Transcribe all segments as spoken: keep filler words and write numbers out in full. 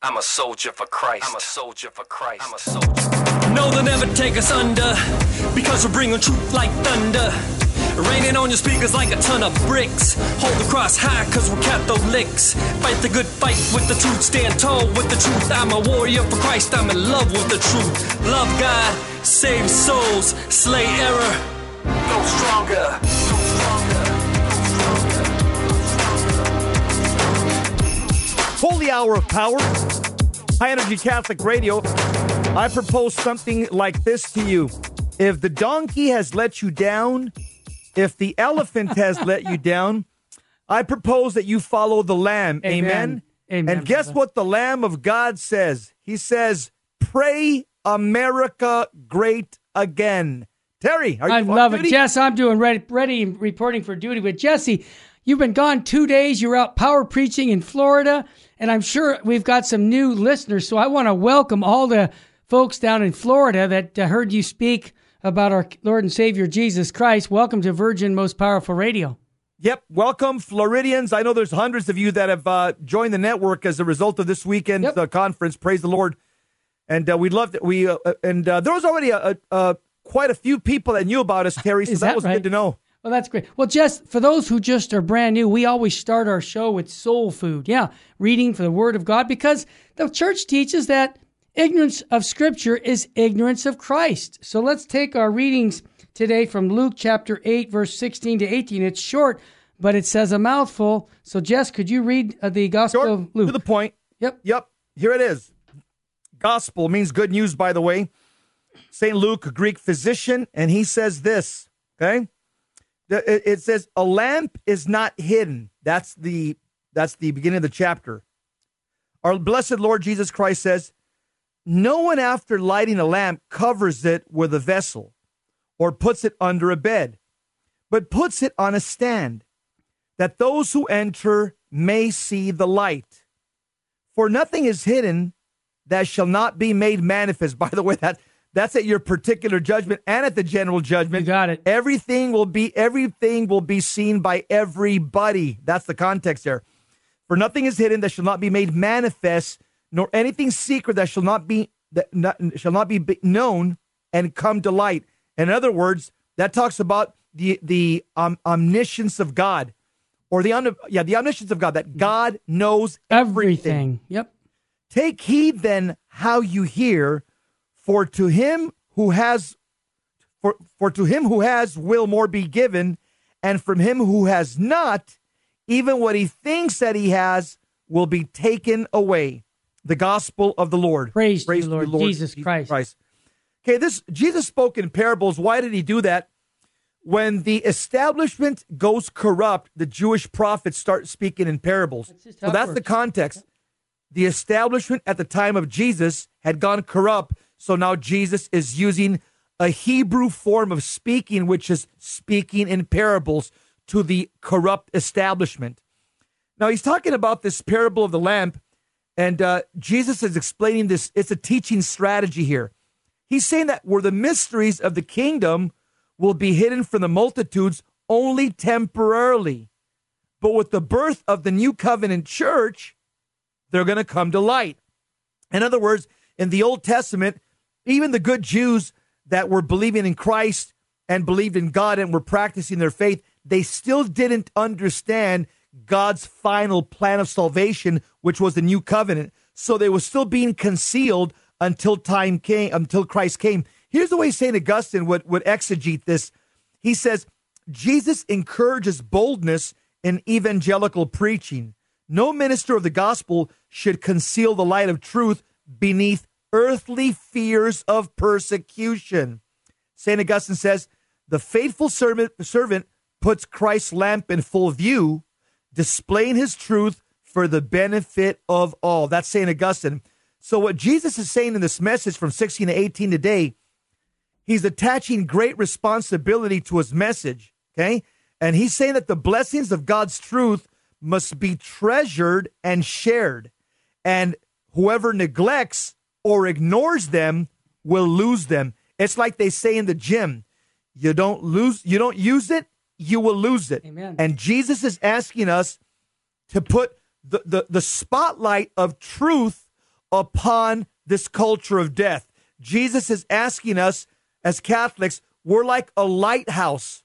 I'm a soldier for Christ. I'm a soldier for Christ. I'm a soldier. No, they'll never take us under, because we're bringing truth like thunder. Raining on your speakers like a ton of bricks. Hold the cross high, cause we're Catholics. Fight the good fight with the truth. Stand tall with the truth. I'm a warrior for Christ. I'm in love with the truth. Love God, save souls, slay error. Go stronger. Go stronger. Holy Hour of Power, High Energy Catholic Radio. I propose something like this to you. If the donkey has let you down, if the elephant has let you down, I propose that you follow the Lamb. Amen. Amen. Amen, And guess brother. what the Lamb of God says? He says, pray America great again. Terry, are you I on love duty? it. Jess, I'm doing ready, ready and reporting for duty. But Jesse, you've been gone two days. You're out power preaching in Florida. And I'm sure we've got some new listeners. So I want to welcome all the folks down in Florida that uh, heard you speak about our Lord and Savior Jesus Christ. Welcome to Virgin Most Powerful Radio. Yep. Welcome, Floridians. I know there's hundreds of you that have uh, joined the network as a result of this weekend's Yep. uh, conference. Praise the Lord. And uh, we'd love to. We uh, and uh, there was already a, a, a quite a few people that knew about us, Terry. So Is that, that was right? good to know. Well, that's great. Well, Jess, for those who just are brand new, we always start our show with soul food. Yeah, reading for the Word of God, because the church teaches that ignorance of Scripture is ignorance of Christ. So let's take our readings today from Luke chapter eight, verse sixteen to eighteen. It's short, but it says a mouthful. So, Jess, could you read uh, the Gospel Short, of Luke? to the point. Yep. Yep. Here it is. Gospel means good news, by the way. Saint Luke, a Greek physician, and he says this, okay? The- It it says, a lamp is not hidden. That's the that's the beginning of the chapter. Our blessed Lord Jesus Christ says, no one after lighting a lamp covers it with a vessel or puts it under a bed, but puts it on a stand, that those who enter may see the light. For nothing is hidden that shall not be made manifest. By the way, that that's at your particular judgment and at the general judgment. You got it. Everything will be everything will be seen by everybody. That's the context there. For nothing is hidden that shall not be made manifest, nor anything secret that shall not be that not, shall not be known and come to light. In other words, that talks about the the um, omniscience of God, or the omni- yeah the omniscience of God, that God knows everything. Everything. Yep. Take heed then how you hear, for to him who has for for to him who has will more be given, and from him who has not, even what he thinks that he has will be taken away. The gospel of the Lord. Praise, Praise to to you, Lord, Jesus Christ. Okay, this Jesus spoke in parables. Why did he do that? When the establishment goes corrupt, the Jewish prophets start speaking in parables. That's just So how it that's the works. context. The establishment at the time of Jesus had gone corrupt, so now Jesus is using a Hebrew form of speaking, which is speaking in parables to the corrupt establishment. Now, he's talking about this parable of the lamp, and uh, Jesus is explaining this. It's a teaching strategy here. He's saying that where the mysteries of the kingdom will be hidden from the multitudes only temporarily, but with the birth of the new covenant church, they're going to come to light. In other words, in the Old Testament, even the good Jews that were believing in Christ and believed in God and were practicing their faith, they still didn't understand God's final plan of salvation, which was the new covenant. So they were still being concealed until time came, until Christ came. Here's the way Saint Augustine would, would exegete this. He says, Jesus encourages boldness in evangelical preaching. No minister of the gospel should conceal the light of truth beneath earthly fears of persecution. Saint Augustine says, the faithful servant, servant puts Christ's lamp in full view, displaying his truth for the benefit of all. That's Saint Augustine. So what Jesus is saying in this message from sixteen to eighteen today, he's attaching great responsibility to his message, okay? And he's saying that the blessings of God's truth must be treasured and shared. And whoever neglects or ignores them will lose them. It's like they say in the gym, you don't lose, you don't use it, you will lose it. Amen. And Jesus is asking us to put the, the, the spotlight of truth upon this culture of death. Jesus is asking us as Catholics, we're like a lighthouse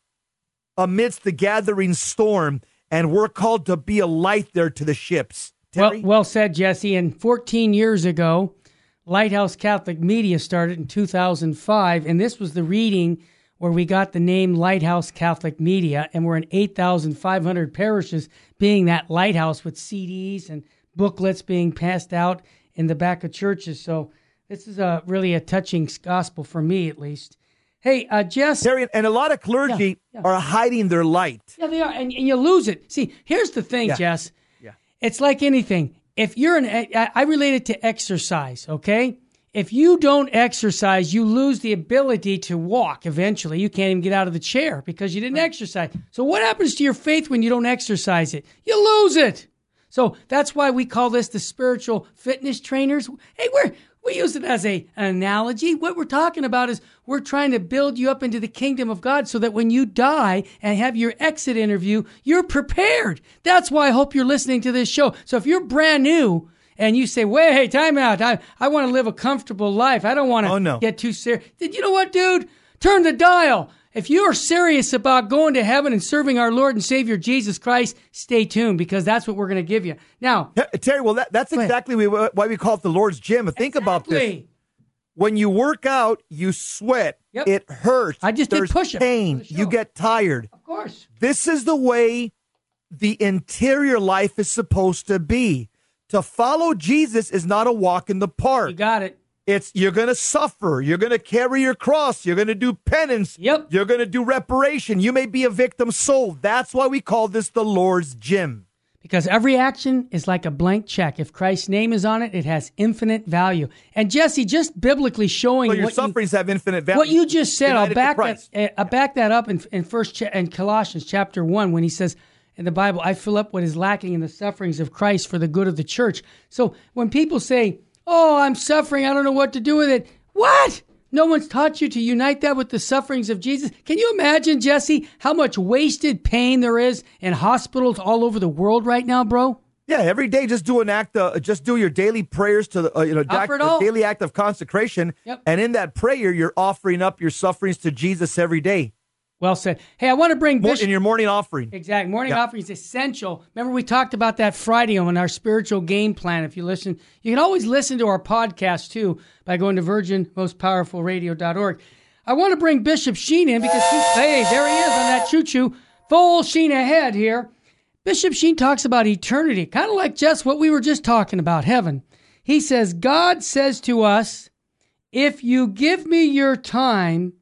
amidst the gathering storm, and we're called to be a light there to the ships. Well, well said, Jesse. And fourteen years ago, Lighthouse Catholic Media started in two thousand five, and this was the reading where we got the name Lighthouse Catholic Media, and we're in eight thousand five hundred parishes, being that lighthouse with C Ds and booklets being passed out in the back of churches. So this is a really a touching gospel for me, at least. Hey, uh, Jess. Terry, and a lot of clergy yeah, yeah. are hiding their light. Yeah, they are, and, and you lose it. See, here's the thing, yeah. Jess. Yeah. It's like anything. If you're an, I relate it to exercise, okay? If you don't exercise, you lose the ability to walk eventually. You can't even get out of the chair because you didn't right. exercise. So what happens to your faith when you don't exercise it? You lose it. So that's why we call this the spiritual fitness trainers. Hey, we're, we use it as a, an analogy. What we're talking about is we're trying to build you up into the kingdom of God so that when you die and have your exit interview, you're prepared. That's why I hope you're listening to this show. So if you're brand new and you say, wait, hey, time out. I, I want to live a comfortable life. I don't want to oh, no. get too serious. Then you know what, dude? Turn the dial. If you are serious about going to heaven and serving our Lord and Savior Jesus Christ, stay tuned because that's what we're going to give you. Now, Terry, well, that, that's exactly why we call it the Lord's Gym. Think exactly. about this. When you work out, you sweat. Yep. It hurts. I just There's did push-ups. pain. You get tired. Of course. This is the way the interior life is supposed to be. To follow Jesus is not a walk in the park. You got it. It's you're going to suffer. You're going to carry your cross. You're going to do penance. Yep. You're going to do reparation. You may be a victim soul. That's why we call this the Lord's Gym. Because every action is like a blank check. If Christ's name is on it, it has infinite value. And Jesse, just biblically showing so your what sufferings you, have infinite value. What you just said, I'll back that. Yeah. I'll back that up in in First cha- in Colossians chapter one when he says in the Bible, "I fill up what is lacking in the sufferings of Christ for the good of the church." So when people say, "Oh, I'm suffering. I don't know what to do with it," what? No one's taught you to unite that with the sufferings of Jesus. Can you imagine, Jesse, how much wasted pain there is in hospitals all over the world right now, bro? Yeah, every day just do an act. Uh, just do your daily prayers to the uh, you know doc, a daily act of consecration, yep. and in that prayer, you're offering up your sufferings to Jesus every day. Well said. Hey, I want to bring More, Bishop... in your morning offering. Exactly. Morning yep. offering is essential. Remember, we talked about that Friday on our spiritual game plan. If you listen, you can always listen to our podcast, too, by going to virgin most powerful radio dot org. I want to bring Bishop Sheen in because, he, hey, there he is on that choo-choo. Full Sheen ahead here. Bishop Sheen talks about eternity, kind of like just what we were just talking about, heaven. He says, God says to us, if you give me your time,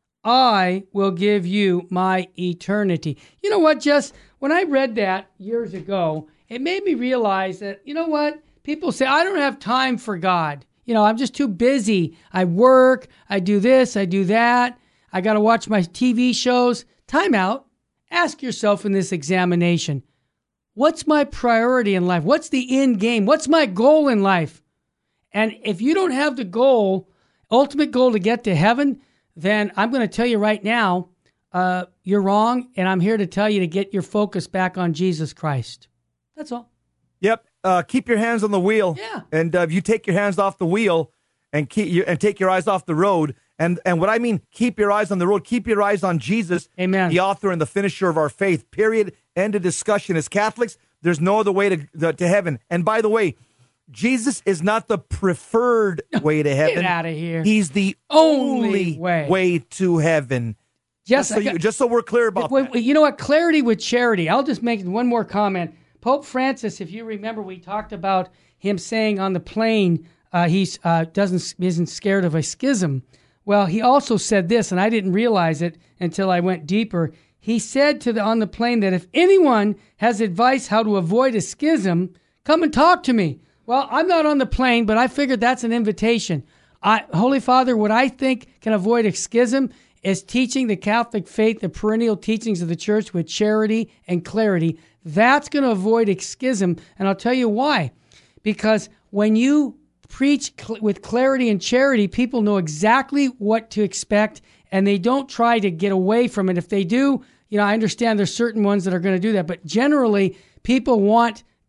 I will give you my eternity. You know what, Jess? When I read that years ago, it made me realize that, you know what? People say, I don't have time for God. You know, I'm just too busy. I work, I do this, I do that. I got to watch my T V shows. Time out. Ask yourself in this examination, what's my priority in life? What's the end game? What's my goal in life? And if you don't have the goal, ultimate goal to get to heaven, then I'm going to tell you right now, uh, you're wrong, and I'm here to tell you to get your focus back on Jesus Christ. That's all. Yep. Uh, keep your hands on the wheel. Yeah. And uh, if you take your hands off the wheel and keep you and take your eyes off the road, and and what I mean, keep your eyes on the road, keep your eyes on Jesus, Amen. The author and the finisher of our faith. Period. End of discussion. As Catholics, there's no other way to the, to heaven. And by the way, Jesus is not the preferred way to heaven. Get out of here. He's the Only only way. way to heaven. Yes, just, so you, just so we're clear about wait, that. You know what? Clarity with charity. I'll just make one more comment. Pope Francis, if you remember, we talked about him saying on the plane uh, he uh, doesn't isn't scared of a schism. Well, he also said this, and I didn't realize it until I went deeper. He said to the on the plane that if anyone has advice how to avoid a schism, come and talk to me. Well, I'm not on the plane, but I figured that's an invitation. I, Holy Father, what I think can avoid a schism is teaching the Catholic faith, the perennial teachings of the church with charity and clarity. That's going to avoid a schism, and I'll tell you why. Because when you preach cl- with clarity and charity, people know exactly what to expect, and they don't try to get away from it. If they do, you know, I understand there's certain ones that are going to do that, but generally, people want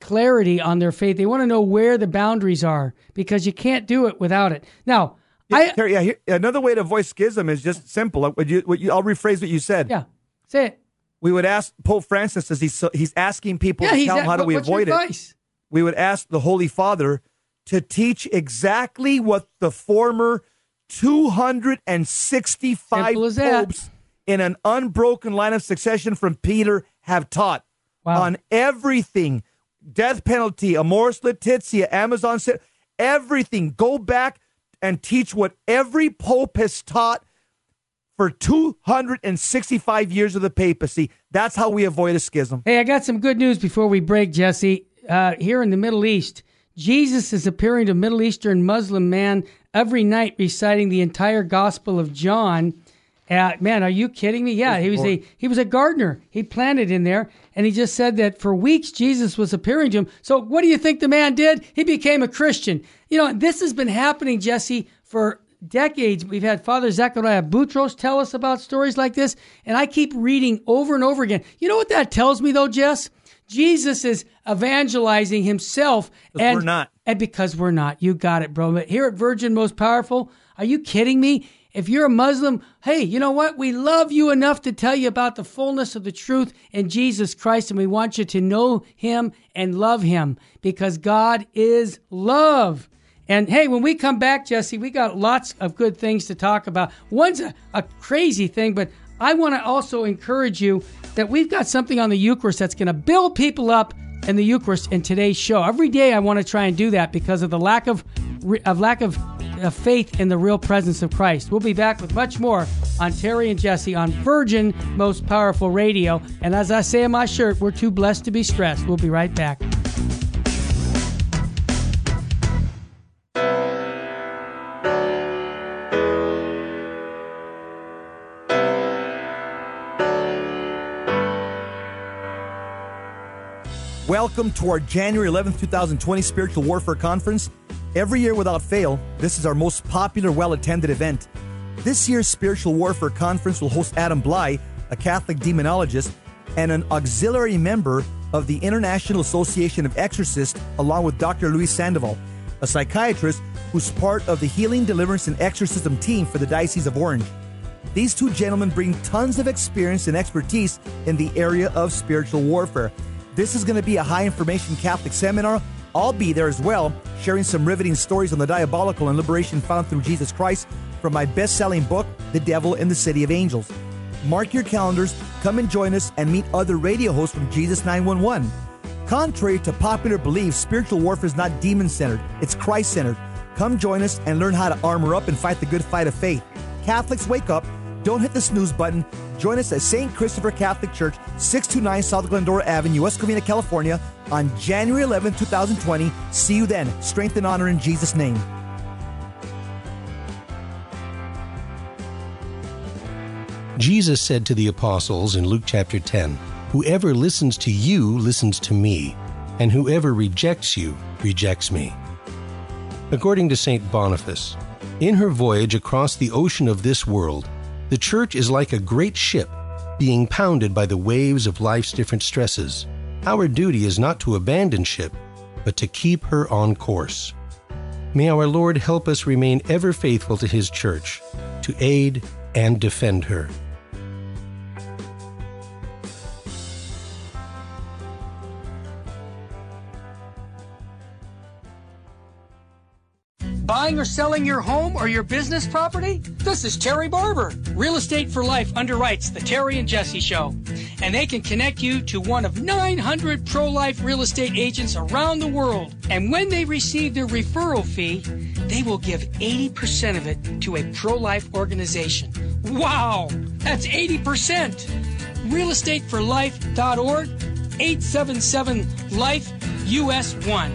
clarity on their faith. They want to know where the boundaries are because you can't do it without it. Now, yeah, I Terry, yeah, here, another way to avoid schism is just simple. What you, what you, I'll rephrase what you said. yeah, say it. We would ask Pope Francis, as he's, he's asking people Yeah, to he's tell at, him how do what, we what's avoid your it. advice? We would ask the Holy Father to teach exactly what the former two hundred sixty-five Simple as that. popes in an unbroken line of succession from Peter have taught Wow. on everything. Death penalty, Amoris Laetitia, Amazon, everything. Go back and teach what every pope has taught for two hundred sixty-five years of the papacy. That's how we avoid a schism. Hey, I got some good news before we break, Jesse. Uh, here in the Middle East, Jesus is appearing to a Middle Eastern Muslim man every night reciting the entire Gospel of John. Uh, man, are you kidding me? Yeah, he was a he was a gardener. He planted in there, and he just said that for weeks Jesus was appearing to him. So what do you think the man did? He became a Christian. You know, this has been happening, Jesse, for decades. We've had Father Zechariah Boutros tell us about stories like this, and I keep reading over and over again. You know what that tells me, though, Jess? Jesus is evangelizing himself. And we're not. And because we're not. You got it, bro. But here at Virgin Most Powerful, are you kidding me? If you're a Muslim, hey, you know what? We love you enough to tell you about the fullness of the truth in Jesus Christ, and we want you to know him and love him because God is love. And hey, when we come back, Jesse, we got lots of good things to talk about. One's a, a crazy thing, but I want to also encourage you that we've got something on the Eucharist that's going to build people up in the Eucharist in today's show. Every day I want to try and do that because of the lack of, of lack of uh, faith in the real presence of Christ. We'll be back with much more on Terry and Jesse on Virgin Most Powerful Radio. And as I say in my shirt, we're too blessed to be stressed. We'll be right back. Welcome to our January eleventh, twenty twenty Spiritual Warfare Conference. Every year without fail, this is our most popular, well-attended event. This year's Spiritual Warfare Conference will host Adam Bly, a Catholic demonologist, and an auxiliary member of the International Association of Exorcists, along with Doctor Luis Sandoval, a psychiatrist who's part of the Healing, Deliverance, and Exorcism team for the Diocese of Orange. These two gentlemen bring tons of experience and expertise in the area of spiritual warfare. This is going to be a high-information Catholic seminar. I'll be there as well, sharing some riveting stories on the diabolical and liberation found through Jesus Christ from my best-selling book, The Devil in the City of Angels. Mark your calendars, come and join us, and meet other radio hosts from Jesus nine one one. Contrary to popular belief, spiritual warfare is not demon-centered, it's Christ-centered. Come join us and learn how to armor up and fight the good fight of faith. Catholics, wake up. Don't hit the snooze button. Join us at Saint Christopher Catholic Church, six two nine South Glendora Avenue, West Covina, California, on January eleventh, twenty twenty. See you then. Strength and honor in Jesus' name. Jesus said to the apostles in Luke chapter ten, "Whoever listens to you listens to me, and whoever rejects you rejects me." According to Saint Boniface, in her voyage across the ocean of this world, the Church is like a great ship being pounded by the waves of life's different stresses. Our duty is not to abandon ship, but to keep her on course. May our Lord help us remain ever faithful to His Church, to aid and defend her. Buying or selling your home or your business property? This is Terry Barber. Real Estate for Life underwrites the Terry and Jesse Show. And they can connect you to one of nine hundred pro-life real estate agents around the world. And when they receive their referral fee, they will give eighty percent of it to a pro-life organization. Wow! That's eighty percent! real estate for life dot org, eight seven seven life U S one.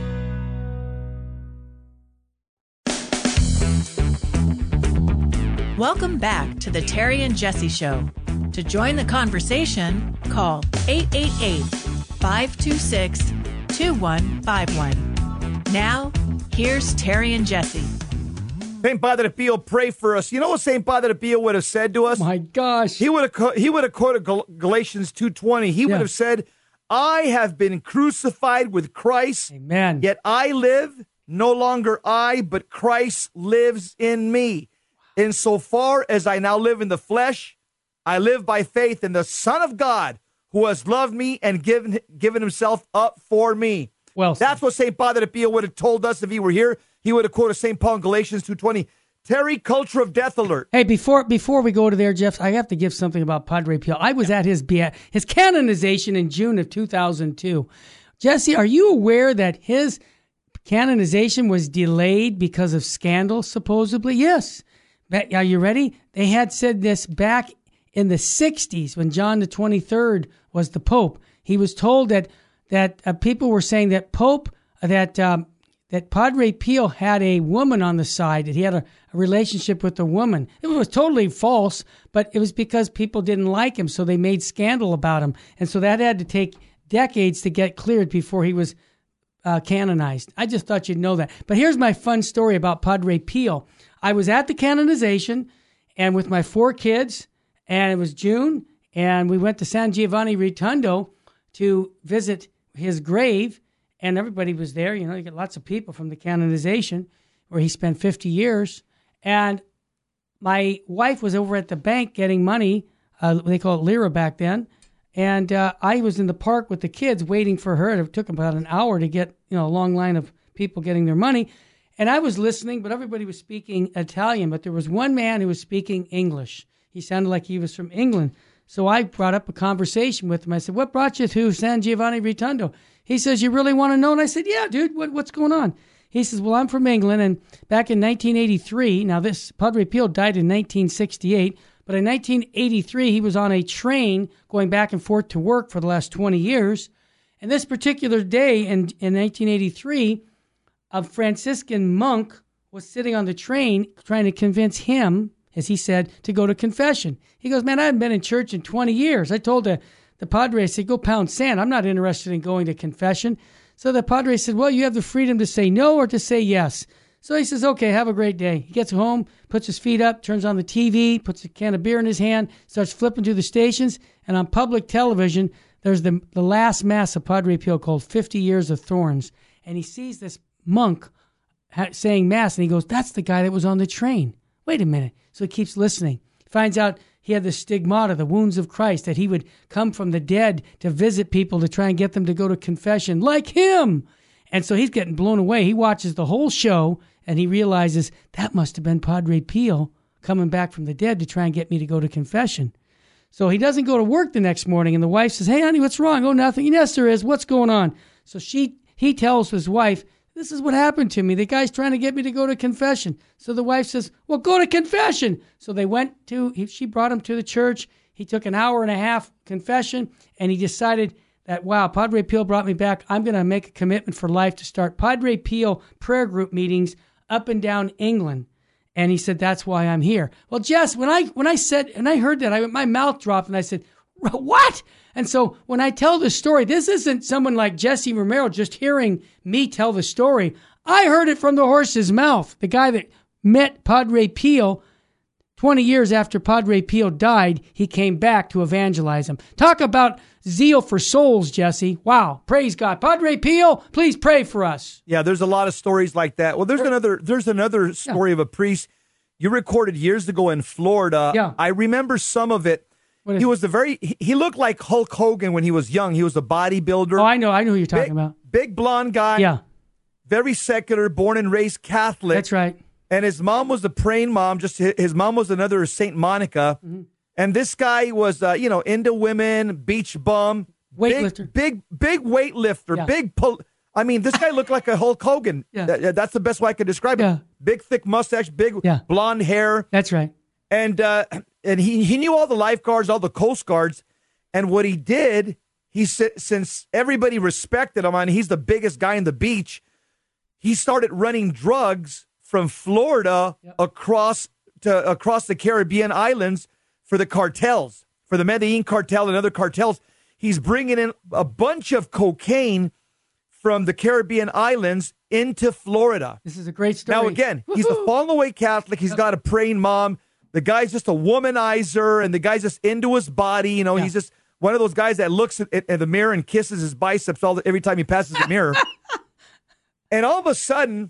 Welcome back to the Terry and Jesse Show. To join the conversation, call eight eight eight, five two six, two one five one. Now, here's Terry and Jesse. Saint Padre Pio, pray for us. You know what Saint Padre Pio would have said to us? My gosh. He would have he would have quoted Gal- Galatians two twenty. He Yeah. would have said, I have been crucified with Christ. Amen. Yet I live, no longer I, but Christ lives in me. Insofar as I now live in the flesh, I live by faith in the Son of God, who has loved me and given given himself up for me. Well, that's what Saint Padre Pio would have told us if he were here. He would have quoted Saint Paul in Galatians two twenty. Terry, culture of death alert. Hey, before before we go to there, Jeff, I have to give something about Padre Pio. I was at his his canonization in June of two thousand two. Jesse, are you aware that his canonization was delayed because of scandal, supposedly? Yes. Are you ready? They had said this back in the sixties when John the twenty-third was the Pope. He was told that that uh, people were saying that Pope, that um, that Padre Pio had a woman on the side, that he had a, a relationship with a woman. It was totally false, but it was because people didn't like him, so they made scandal about him. And so that had to take decades to get cleared before he was uh, canonized. I just thought you'd know that. But here's my fun story about Padre Pio. I was at the canonization and with my four kids, and it was June, and we went to San Giovanni Ritondo to visit his grave. And everybody was there. You know, you get lots of people from the canonization where he spent fifty years. And my wife was over at the bank getting money. Uh, they call it lira back then. And uh, I was in the park with the kids waiting for her. It took about an hour to get, you know, a long line of people getting their money. And I was listening, but everybody was speaking Italian. But there was one man who was speaking English. He sounded like he was from England. So I brought up a conversation with him. I said, what brought you to San Giovanni Ritondo? He says, you really want to know? And I said, yeah, dude, what, what's going on? He says, well, I'm from England, and back in nineteen eighty-three, now this, Padre Pio died in nineteen sixty-eight, but in nineteen eighty-three, he was on a train going back and forth to work for the last twenty years. And this particular day in, in nineteen eighty-three, a Franciscan monk was sitting on the train trying to convince him, as he said, to go to confession. He goes, man, I haven't been in church in twenty years. I told the The Padre, I said, go pound sand. I'm not interested in going to confession. So the Padre said, well, you have the freedom to say no or to say yes. So he says, okay, have a great day. He gets home, puts his feet up, turns on the T V, puts a can of beer in his hand, starts flipping through the stations. And on public television, there's the, the last mass of Padre Pio called fifty years of Thorns. And he sees this monk ha- saying mass, and he goes, that's the guy that was on the train. Wait a minute. So he keeps listening. He finds out he had the stigmata, the wounds of Christ, that he would come from the dead to visit people to try and get them to go to confession like him. And so he's getting blown away. He watches the whole show, and he realizes that must have been Padre Pio coming back from the dead to try and get me to go to confession. So he doesn't go to work the next morning, and the wife says, hey, honey, what's wrong? Oh, nothing. Yes, there is. What's going on? So she he tells his wife, this is what happened to me. The guy's trying to get me to go to confession. So the wife says, well, go to confession. So they went to, he, she brought him to the church. He took an hour and a half confession, and he decided that, wow, Padre Pio brought me back. I'm going to make a commitment for life to start Padre Pio prayer group meetings up and down England. And he said, that's why I'm here. Well, Jess, when I when I said, and I heard that, I my mouth dropped, and I said, what? And so when I tell the story, this isn't someone like Jesse Romero just hearing me tell the story. I heard it from the horse's mouth. The guy that met Padre Pio twenty years after Padre Pio died, he came back to evangelize him. Talk about zeal for souls, Jesse. Wow. Praise God. Padre Pio, please pray for us. Yeah, there's a lot of stories like that. Well, there's another there's another story yeah. of a priest you recorded years ago in Florida. Yeah. I remember some of it. He was the very, he looked like Hulk Hogan when he was young. He was a bodybuilder. Oh, I know. I know who you're talking big, about. Big blonde guy. Yeah. Very secular, born and raised Catholic. That's right. And his mom was a praying mom. Just his mom was another Saint Monica. Mm-hmm. And this guy was, uh, you know, into women, beach bum. Weightlifter. Big, big, big weightlifter. Yeah. Big, pol- I mean, this guy looked like a Hulk Hogan. Yeah. That, that's the best way I could describe yeah. it. Big, thick mustache, big yeah. blonde hair. That's right. And uh, and he, he knew all the lifeguards, all the Coast Guards. And what he did, he since everybody respected him, and he's the biggest guy in the beach, he started running drugs from Florida yep. across to across the Caribbean islands for the cartels, for the Medellin cartel and other cartels. He's bringing in a bunch of cocaine from the Caribbean islands into Florida. This is a great story. Now, again, Woo-hoo! He's a fallen away Catholic. He's yep. got a praying mom. The guy's just a womanizer, and the guy's just into his body. You know, yeah. he's just one of those guys that looks at, at the mirror and kisses his biceps all the, every time he passes the mirror. And all of a sudden,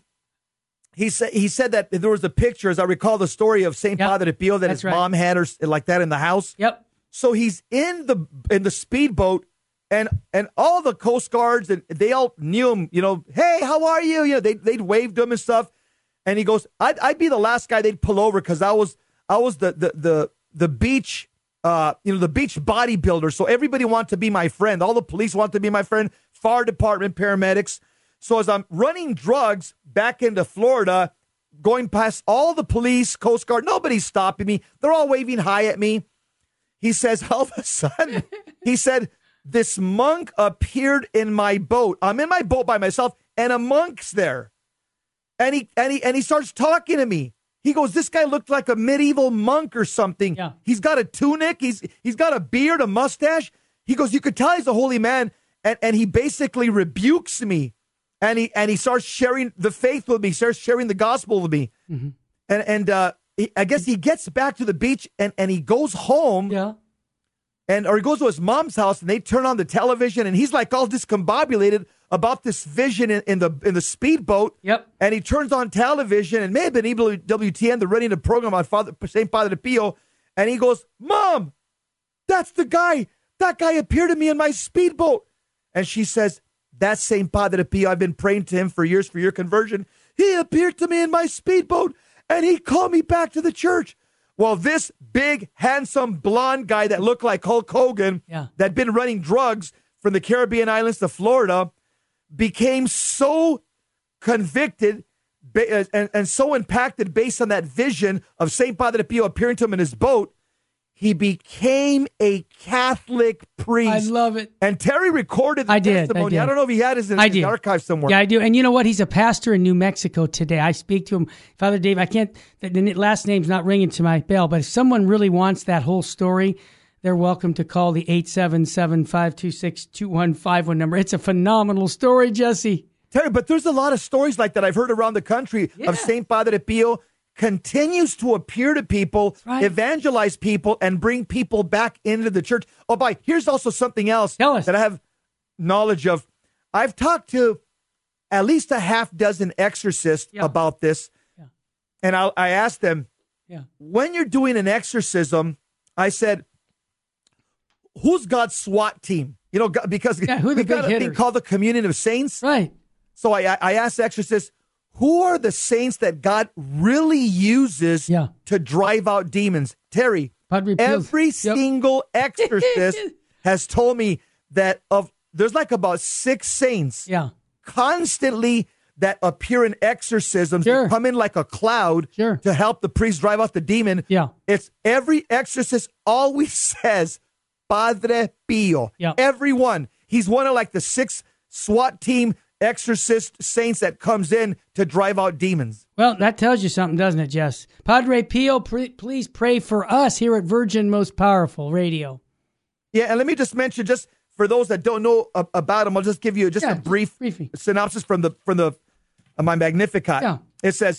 he said he said that there was a picture, as I recall the story of Saint Yep. Padre Pio, that That's his right. mom had her like that in the house. Yep. So he's in the in the speedboat, and and all the Coast Guards, and they all knew him, you know, hey, how are you? You know, they, they'd waved him and stuff. And he goes, I'd, I'd be the last guy they'd pull over because I was I was the the the, the beach, uh, you know, the beach bodybuilder. So everybody wanted to be my friend. All the police wanted to be my friend, fire department, paramedics. So as I'm running drugs back into Florida, going past all the police, Coast Guard, nobody's stopping me. They're all waving hi at me. He says, all of a sudden, he said, this monk appeared in my boat. I'm in my boat by myself, and a monk's there. And he and he and he starts talking to me. He goes, this guy looked like a medieval monk or something. Yeah. He's got a tunic. He's he's got a beard, a mustache. He goes, you could tell he's a holy man. And and he basically rebukes me. And he and he starts sharing the faith with me, starts sharing the gospel with me. Mm-hmm. And and uh, he, I guess he gets back to the beach and, and he goes home. Yeah. And or he goes to his mom's house and they turn on the television and he's like all discombobulated about this vision in, in the in the speedboat. Yep. And he turns on television and may have been E W T N, they're running a program on Father Saint Padre Pio, and he goes, Mom, that's the guy. That guy appeared to me in my speedboat. And she says, that's Saint Padre Pio. I've been praying to him for years for your conversion. He appeared to me in my speedboat and he called me back to the church. Well, this big, handsome, blonde guy that looked like Hulk Hogan, Yeah. that'd been running drugs from the Caribbean islands to Florida, became so convicted ba- and, and so impacted based on that vision of Saint Padre Pio appearing to him in his boat, he became a Catholic priest. I love it. And Terry recorded the I did, I testimony. did. I don't know if he had his in I his did. archive somewhere. Yeah, I do. And you know what? He's a pastor in New Mexico today. I speak to him. Father Dave, I can't, the the last name's not ringing to my bell, but if someone really wants that whole story, they're welcome to call the eight seven seven, five two six, two one five one number. It's a phenomenal story, Jesse. Terry, but there's a lot of stories like that I've heard around the country Yeah. of Saint Padre Pio continues to appear to people, right. evangelize people, and bring people back into the church. Oh, boy, here's also something else Tell us. that I have knowledge of. I've talked to at least a half dozen exorcists Yeah. about this, Yeah. and I, I asked them, Yeah. when you're doing an exorcism, I said, who's God's SWAT team? You know, God- because Yeah, who are the we've got big a thing hitters? called the Communion of Saints. Right. So I, I asked exorcists, who are the saints that God really uses Yeah. to drive out demons? Terry, Padre Pio. every Yep. single exorcist has told me that of there's like about six saints Yeah. constantly that appear in exorcisms. Sure. They come in like a cloud Sure. to help the priest drive out the demon. Yeah. It's every exorcist always says Padre Pio. Yeah. Everyone. He's one of like the six SWAT team exorcist saints that comes in to drive out demons. Well, that tells you something, doesn't it, Jess? Padre Pio, pre- please pray for us here at Virgin Most Powerful Radio. Yeah, and let me just mention, just for those that don't know a- about him, I'll just give you just Yeah, a brief briefly. synopsis from the from the uh, my Magnificat. Yeah. It says,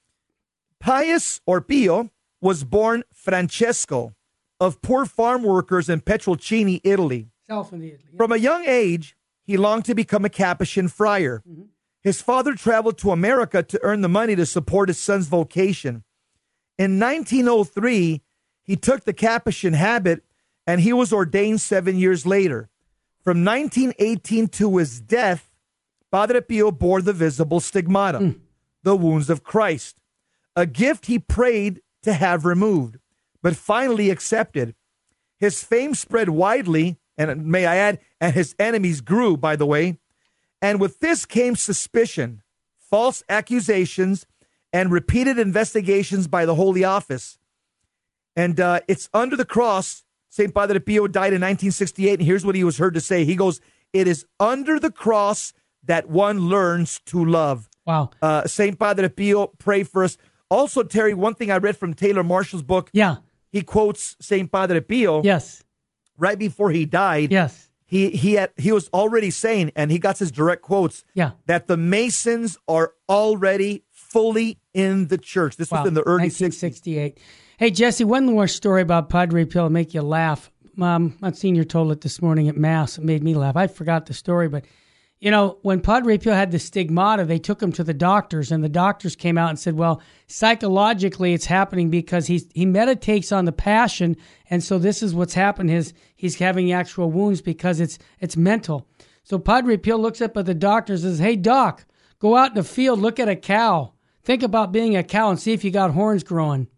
Pius or Pio was born Francesco of poor farm workers in Petrolcini, Italy. South of the Italy. From a young age, he longed to become a Capuchin friar. His father traveled to America to earn the money to support his son's vocation. In nineteen oh three, he took the Capuchin habit and he was ordained seven years later. From nineteen eighteen to his death, Padre Pio bore the visible stigmata, the wounds of Christ, a gift he prayed to have removed, but finally accepted. His fame spread widely, and may I add, and his enemies grew, by the way. And with this came suspicion, false accusations, and repeated investigations by the Holy Office. And uh, it's under the cross. Saint Padre Pio died in nineteen sixty-eight, and here's what he was heard to say. He goes, it is under the cross that one learns to love. Wow. Uh, Saint Padre Pio, pray for us. Also, Terry, one thing I read from Taylor Marshall's book, Yeah. he quotes Saint Padre Pio Yes. right before he died. Yes. He he had he was already saying, and he got his direct quotes, Yeah. that the Masons are already fully in the church. This Wow. was in the early nineteen sixties. sixty-eight. Hey, Jesse, one more story about Padre Pio to make you laugh. um, Monsignor told it this morning at Mass. It made me laugh. I forgot the story, but, you know, when Padre Pio had the stigmata, they took him to the doctors, and the doctors came out and said, well, psychologically it's happening because he's, he meditates on the Passion, and so this is what's happened. His, he's having actual wounds because it's it's mental. So Padre Pio looks up at the doctors and says, hey, doc, go out in the field, look at a cow. Think about being a cow and see if you got horns growing.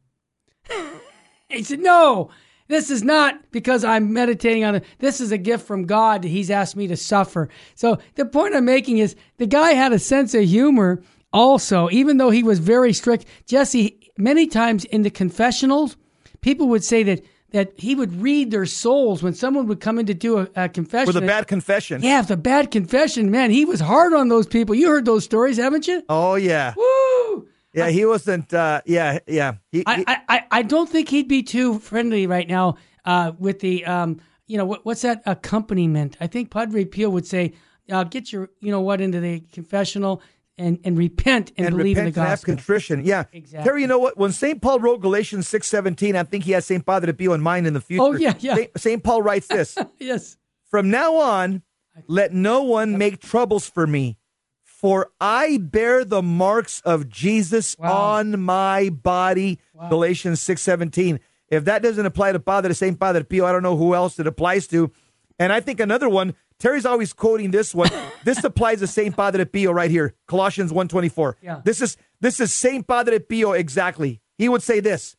He said, no, this is not because I'm meditating on it. This is a gift from God that he's asked me to suffer. So the point I'm making is the guy had a sense of humor also, even though he was very strict. Jesse, many times in the confessionals, people would say that that he would read their souls when someone would come in to do a, a confession. With a bad confession. Yeah, with a bad confession. Man, he was hard on those people. You heard those stories, haven't you? Oh, yeah. Woo! Yeah, I, he wasn't, uh, yeah, yeah. He, I, he, I, I, I don't think he'd be too friendly right now uh, with the, um, you know, what, what's that accompaniment? I think Padre Pio would say, uh, get your, you know what, into the confessional and, and repent and, and believe repent in the and have gospel. contrition. Yeah. Exactly. Terry, you know what? When Saint Paul wrote Galatians six seventeen, I think he has Saint Padre Pio in mind in the future. Oh, yeah, yeah. Saint, Saint Paul writes this. Yes. From now on, let no one make troubles for me, for I bear the marks of Jesus Wow. on my body. Wow. Galatians six seventeen. If that doesn't apply to Padre Saint Padre Pio, I don't know who else it applies to. And I think another one, Terry's always quoting this one. This applies to Saint Padre Pio right here, Colossians one twenty-four. Yeah. This is this is Saint Padre Pio exactly. He would say this: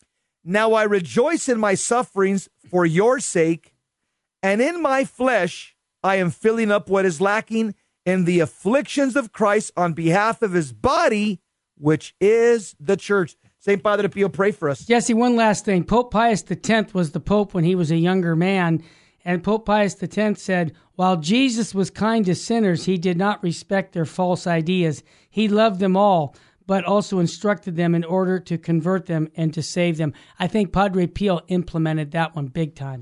now I rejoice in my sufferings for your sake, and in my flesh I am filling up what is lacking in the afflictions of Christ on behalf of his body, which is the church. Saint Padre Pio, pray for us. Jesse, one last thing. Pope Pius X was the Pope when he was a younger man. And Pope Pius X said, while Jesus was kind to sinners, he did not respect their false ideas. He loved them all, but also instructed them in order to convert them and to save them. I think Padre Pio implemented that one big time.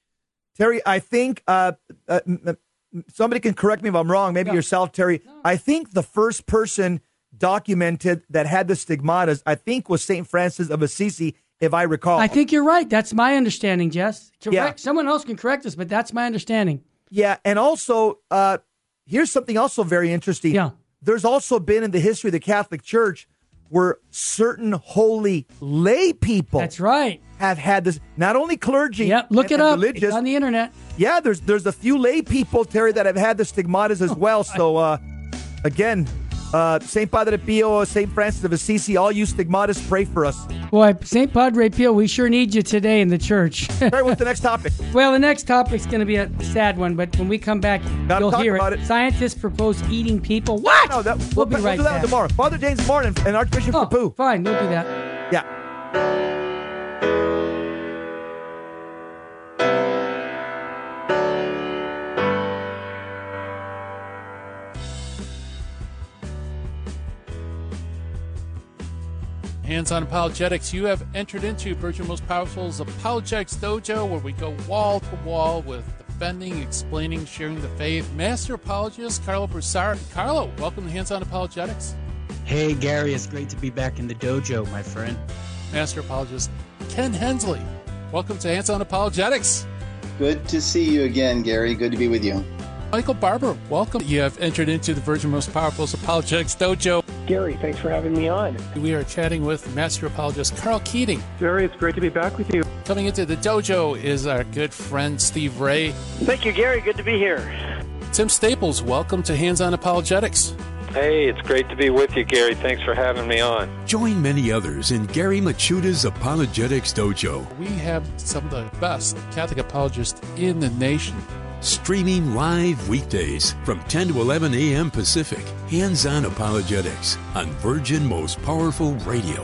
Terry, I think uh, uh, somebody can correct me if I'm wrong, maybe No. yourself, Terry. No. I think the first person documented that had the stigmatas, I think, was Saint Francis of Assisi, if I recall. I think you're right. That's my understanding, Jess. Correct. Yeah. Someone else can correct us, but that's my understanding. Yeah, and also, uh, here's something also very interesting. Yeah. There's also been in the history of the Catholic Church where certain holy lay people That's right. have had this, not only clergy, Yep. Look and, it and up. religious. It's on the internet. Yeah, there's there's a few lay people, Terry, that have had the stigmatas as well. So, uh, again, uh, Saint Padre Pio, Saint Francis of Assisi, all you stigmatas, pray for us. Boy, Saint Padre Pio, we sure need you today in the church. Terry, what's the next topic? Well, the next topic's going to be a sad one, but when we come back, Gotta you'll talk hear about it. it. Scientists propose eating people. What? No, that, we'll, we'll, be we'll right do that back. tomorrow. Father James Martin and Archbishop Oh, Capu. fine, we'll do that. Yeah. Hands-on Apologetics, you have entered into Virgin Most Powerful's Apologetics Dojo, where we go wall to wall with defending, explaining, sharing the faith. Master Apologist Carlo Broussard. Carlo, welcome to Hands-on Apologetics. Hey, Gary, it's great to be back in the dojo, my friend. Master Apologist Ken Hensley. Welcome to Hands-on Apologetics. Good to see you again, Gary. Good to be with you. Michael Barber, welcome. You have entered into the Virgin Most Powerful's Apologetics Dojo. Gary, thanks for having me on. We are chatting with Master Apologist Carl Keating. Gary, it's great to be back with you. Coming into the dojo is our good friend Steve Ray. Thank you, Gary. Good to be here. Tim Staples, welcome to Hands-on Apologetics. Hey, it's great to be with you, Gary. Thanks for having me on. Join many others in Gary Machuda's Apologetics Dojo. We have some of the best Catholic apologists in the nation. Streaming live weekdays from ten to eleven a.m. Pacific. Hands-on Apologetics on Virgin Most Powerful Radio.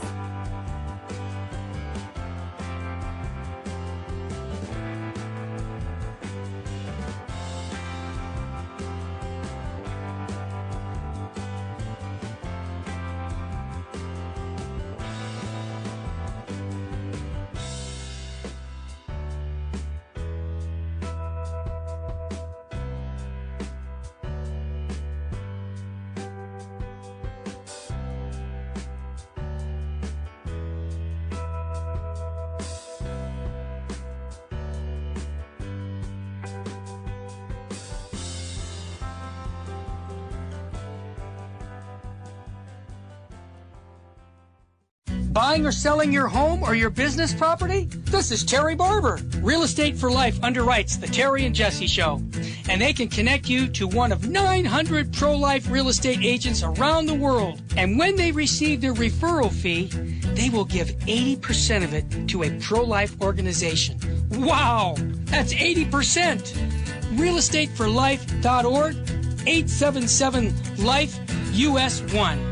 Buying or selling your home or your business property? This is Terry Barber. Real Estate for Life underwrites the Terry and Jesse Show. And they can connect you to one of nine hundred pro-life real estate agents around the world. And when they receive their referral fee, they will give eighty percent of it to a pro-life organization. Wow! That's eighty percent! real estate for life dot org, eight seven seven life U S one.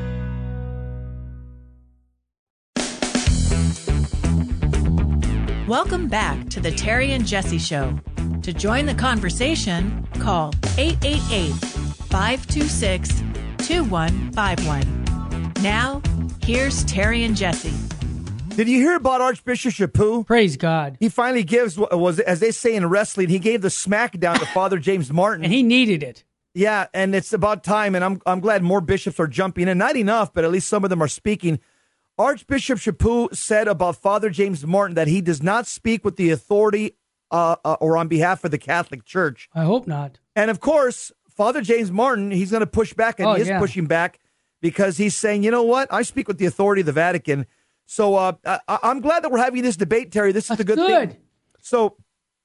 Welcome back to the Terry and Jesse Show. To join the conversation, call eight eight eight, five two six, two one five one. Now, here's Terry and Jesse. Did you hear about Archbishop Chaput? Praise God. He finally gives, was as they say in wrestling, he gave the smackdown to Father James Martin. And he needed it. Yeah, and it's about time, and I'm I'm glad more bishops are jumping in. Not enough, but at least some of them are speaking. Archbishop Chaput said about Father James Martin that he does not speak with the authority uh, uh, or on behalf of the Catholic Church. I hope not. And of course, Father James Martin, he's going to push back, and oh, he is yeah. pushing back because he's saying, you know what? I speak with the authority of the Vatican. So uh, I, I'm glad that we're having this debate, Terry. This is That's the good, good thing. So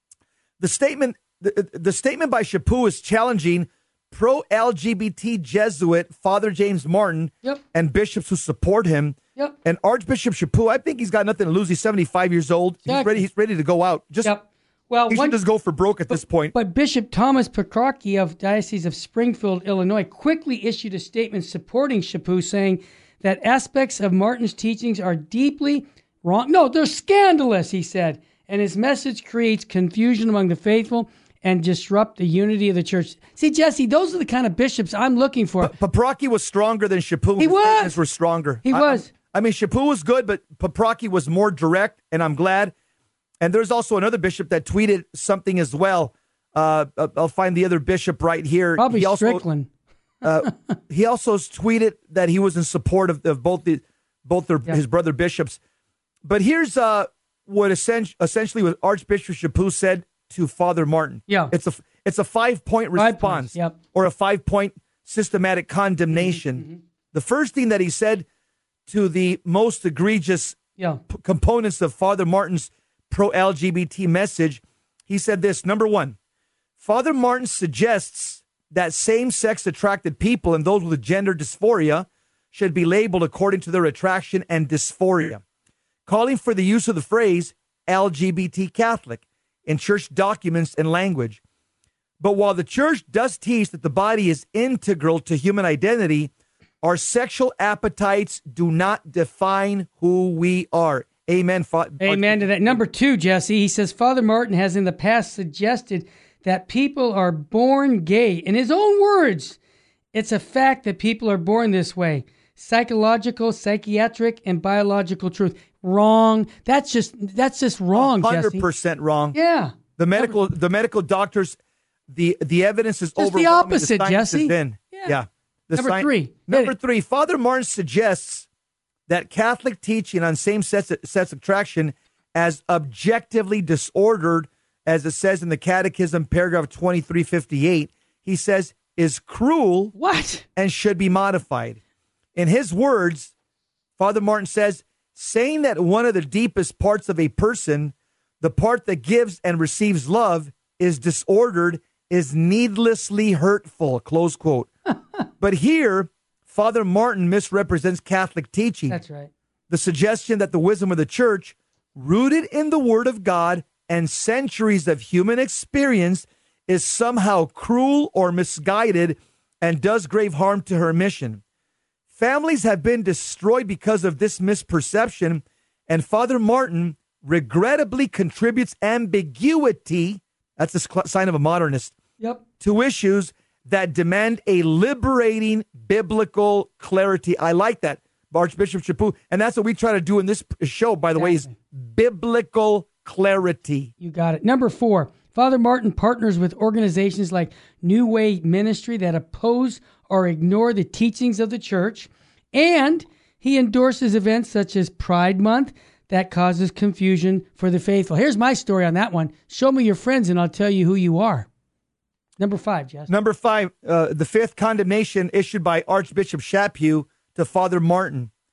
the statement, the, the statement by Chaput is challenging pro-L G B T Jesuit Father James Martin yep. and bishops who support him. Yep. And Archbishop Chaput, I think he's got nothing to lose. He's seventy-five years old. Exactly. He's ready. He's ready to go out. Just yep. well, he one, should just go for broke at but, this point. But Bishop Thomas Petrocchi of Diocese of Springfield, Illinois, quickly issued a statement supporting Chaput, saying that aspects of Martin's teachings are deeply wrong. No, they're scandalous, he said, and his message creates confusion among the faithful and disrupt the unity of the church. See, Jesse, those are the kind of bishops I'm looking for. P- Petrocchi was stronger than Chaput. He His was. statements were stronger. He I, was. I mean, Chaput was good, but Petrocchi was more direct, and I'm glad. And there's also another bishop that tweeted something as well. Uh, I'll find the other bishop right here. Probably he also, Strickland. uh, he also tweeted that he was in support of, of both the both their, yeah. his brother bishops. But here's uh, what essen- essentially what Archbishop Chaput said to Father Martin. Yeah, it's a it's a five point five response, points, yep. or a five point systematic condemnation. Mm-hmm. The first thing that he said to the most egregious yeah. p- components of Father Martin's pro-L G B T message, he said this: number one, Father Martin suggests that same-sex attracted people and those with gender dysphoria should be labeled according to their attraction and dysphoria, calling for the use of the phrase L G B T Catholic in church documents and language. But while the church does teach that the body is integral to human identity, our sexual appetites do not define who we are. Amen. Fa- Amen to that. Number two, Jesse, he says Father Martin has in the past suggested that people are born gay. In his own words, it's a fact that people are born this way. Psychological, psychiatric, and biological truth. Wrong. That's just that's just wrong, one hundred Jesse. percent wrong. Yeah. The medical the medical doctors, the the evidence is Just the overwhelming. opposite, the science Jesse. is in. Yeah. yeah. The Number sci- three. Number three, Father Martin suggests that Catholic teaching on same-sex sex attraction as objectively disordered, as it says in the Catechism, paragraph twenty-three fifty-eight, he says is cruel what? and should be modified. In his words, Father Martin says, saying that one of the deepest parts of a person, the part that gives and receives love, is disordered, is needlessly hurtful, close quote. But here, Father Martin misrepresents Catholic teaching. That's right. The suggestion that the wisdom of the church, rooted in the Word of God and centuries of human experience, is somehow cruel or misguided and does grave harm to her mission. Families have been destroyed because of this misperception, and Father Martin regrettably contributes ambiguity, that's a sign of a modernist, yep. to issues that demand a liberating biblical clarity. I like that, Archbishop Chaput, and that's what we try to do in this show, by the exactly. way, is biblical clarity. You got it. Number four, Father Martin partners with organizations like New Way Ministry that oppose or ignore the teachings of the church, and he endorses events such as Pride Month that causes confusion for the faithful. Here's my story on that one. Show me your friends and I'll tell you who you are. Number five, Jess. Number five, uh, the fifth condemnation issued by Archbishop Chaput to Father Martin.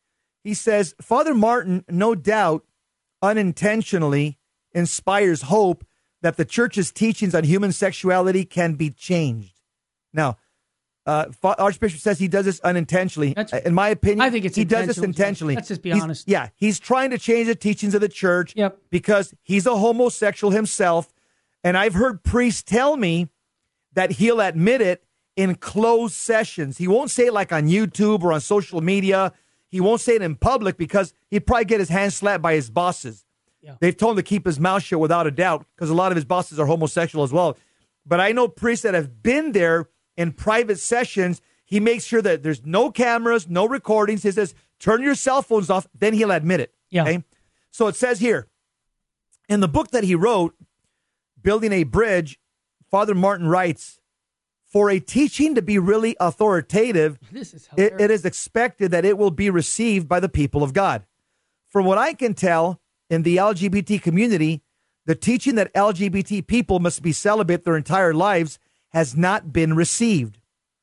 He says, Father Martin, no doubt, unintentionally inspires hope that the church's teachings on human sexuality can be changed. Now, uh, Archbishop says he does this unintentionally. That's, In my opinion, I think it's he does this intentionally. Let's just be he's, honest. Yeah, he's trying to change the teachings of the church yep. because he's a homosexual himself. And I've heard priests tell me that he'll admit it in closed sessions. He won't say it like on YouTube or on social media. He won't say it in public because he'd probably get his hands slapped by his bosses. Yeah. They've told him to keep his mouth shut without a doubt because a lot of his bosses are homosexual as well. But I know priests that have been there in private sessions. He makes sure that there's no cameras, no recordings. He says, turn your cell phones off. Then he'll admit it. Yeah. Okay? So it says here, in the book that he wrote, Building a Bridge, Father Martin writes, for a teaching to be really authoritative, this is it, it is expected that it will be received by the people of God. From what I can tell, in the L G B T community, the teaching that L G B T people must be celibate their entire lives has not been received.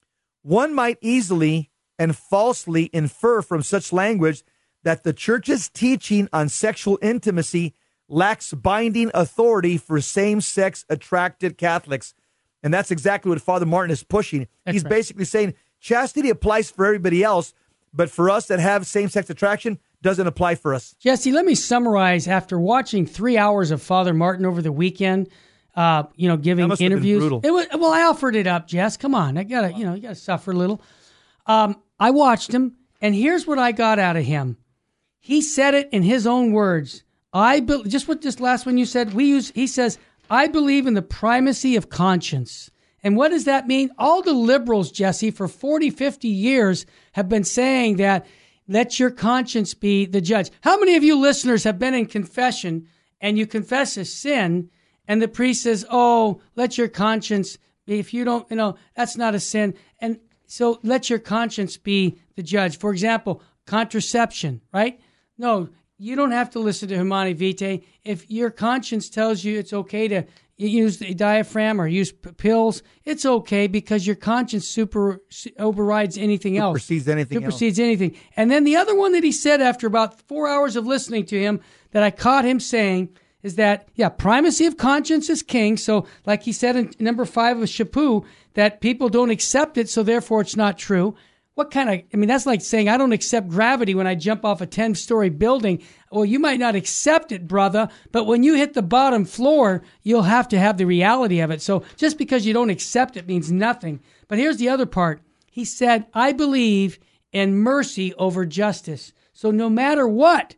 One might easily and falsely infer from such language that the church's teaching on sexual intimacy lacks binding authority for same-sex attracted Catholics. And that's exactly what Father Martin is pushing. That's He's right. basically saying chastity applies for everybody else, but for us that have same-sex attraction, doesn't apply for us. Jesse, let me summarize. After watching three hours of Father Martin over the weekend, uh, you know, giving That must have been interviews. brutal. It was, well, I offered it up, Jess. Come on, I gotta, you know, you gotta suffer a little. Um, I watched him, and here's what I got out of him. He said it in his own words. I be, just what this last one you said. We use. He says, "I believe in the primacy of conscience." And what does that mean? All the liberals, Jesse, for forty, fifty years have been saying that let your conscience be the judge. How many of you listeners have been in confession and you confess a sin and the priest says, oh, let your conscience be, if you don't, you know, that's not a sin. And so let your conscience be the judge. For example, contraception, right? No, you don't have to listen to Humanae Vitae. If your conscience tells you it's okay to use the diaphragm or use p- pills, it's okay because your conscience super overrides anything else. Supersedes anything Supersedes anything. And then the other one that he said after about four hours of listening to him that I caught him saying is that, yeah, primacy of conscience is king. So like he said in number five of Chaput, that people don't accept it, so therefore it's not true. What kind of, I mean, that's like saying I don't accept gravity when I jump off a ten-story building. Well, you might not accept it, brother, but when you hit the bottom floor, you'll have to have the reality of it. So just because you don't accept it means nothing. But here's the other part. He said, I believe in mercy over justice. So no matter what,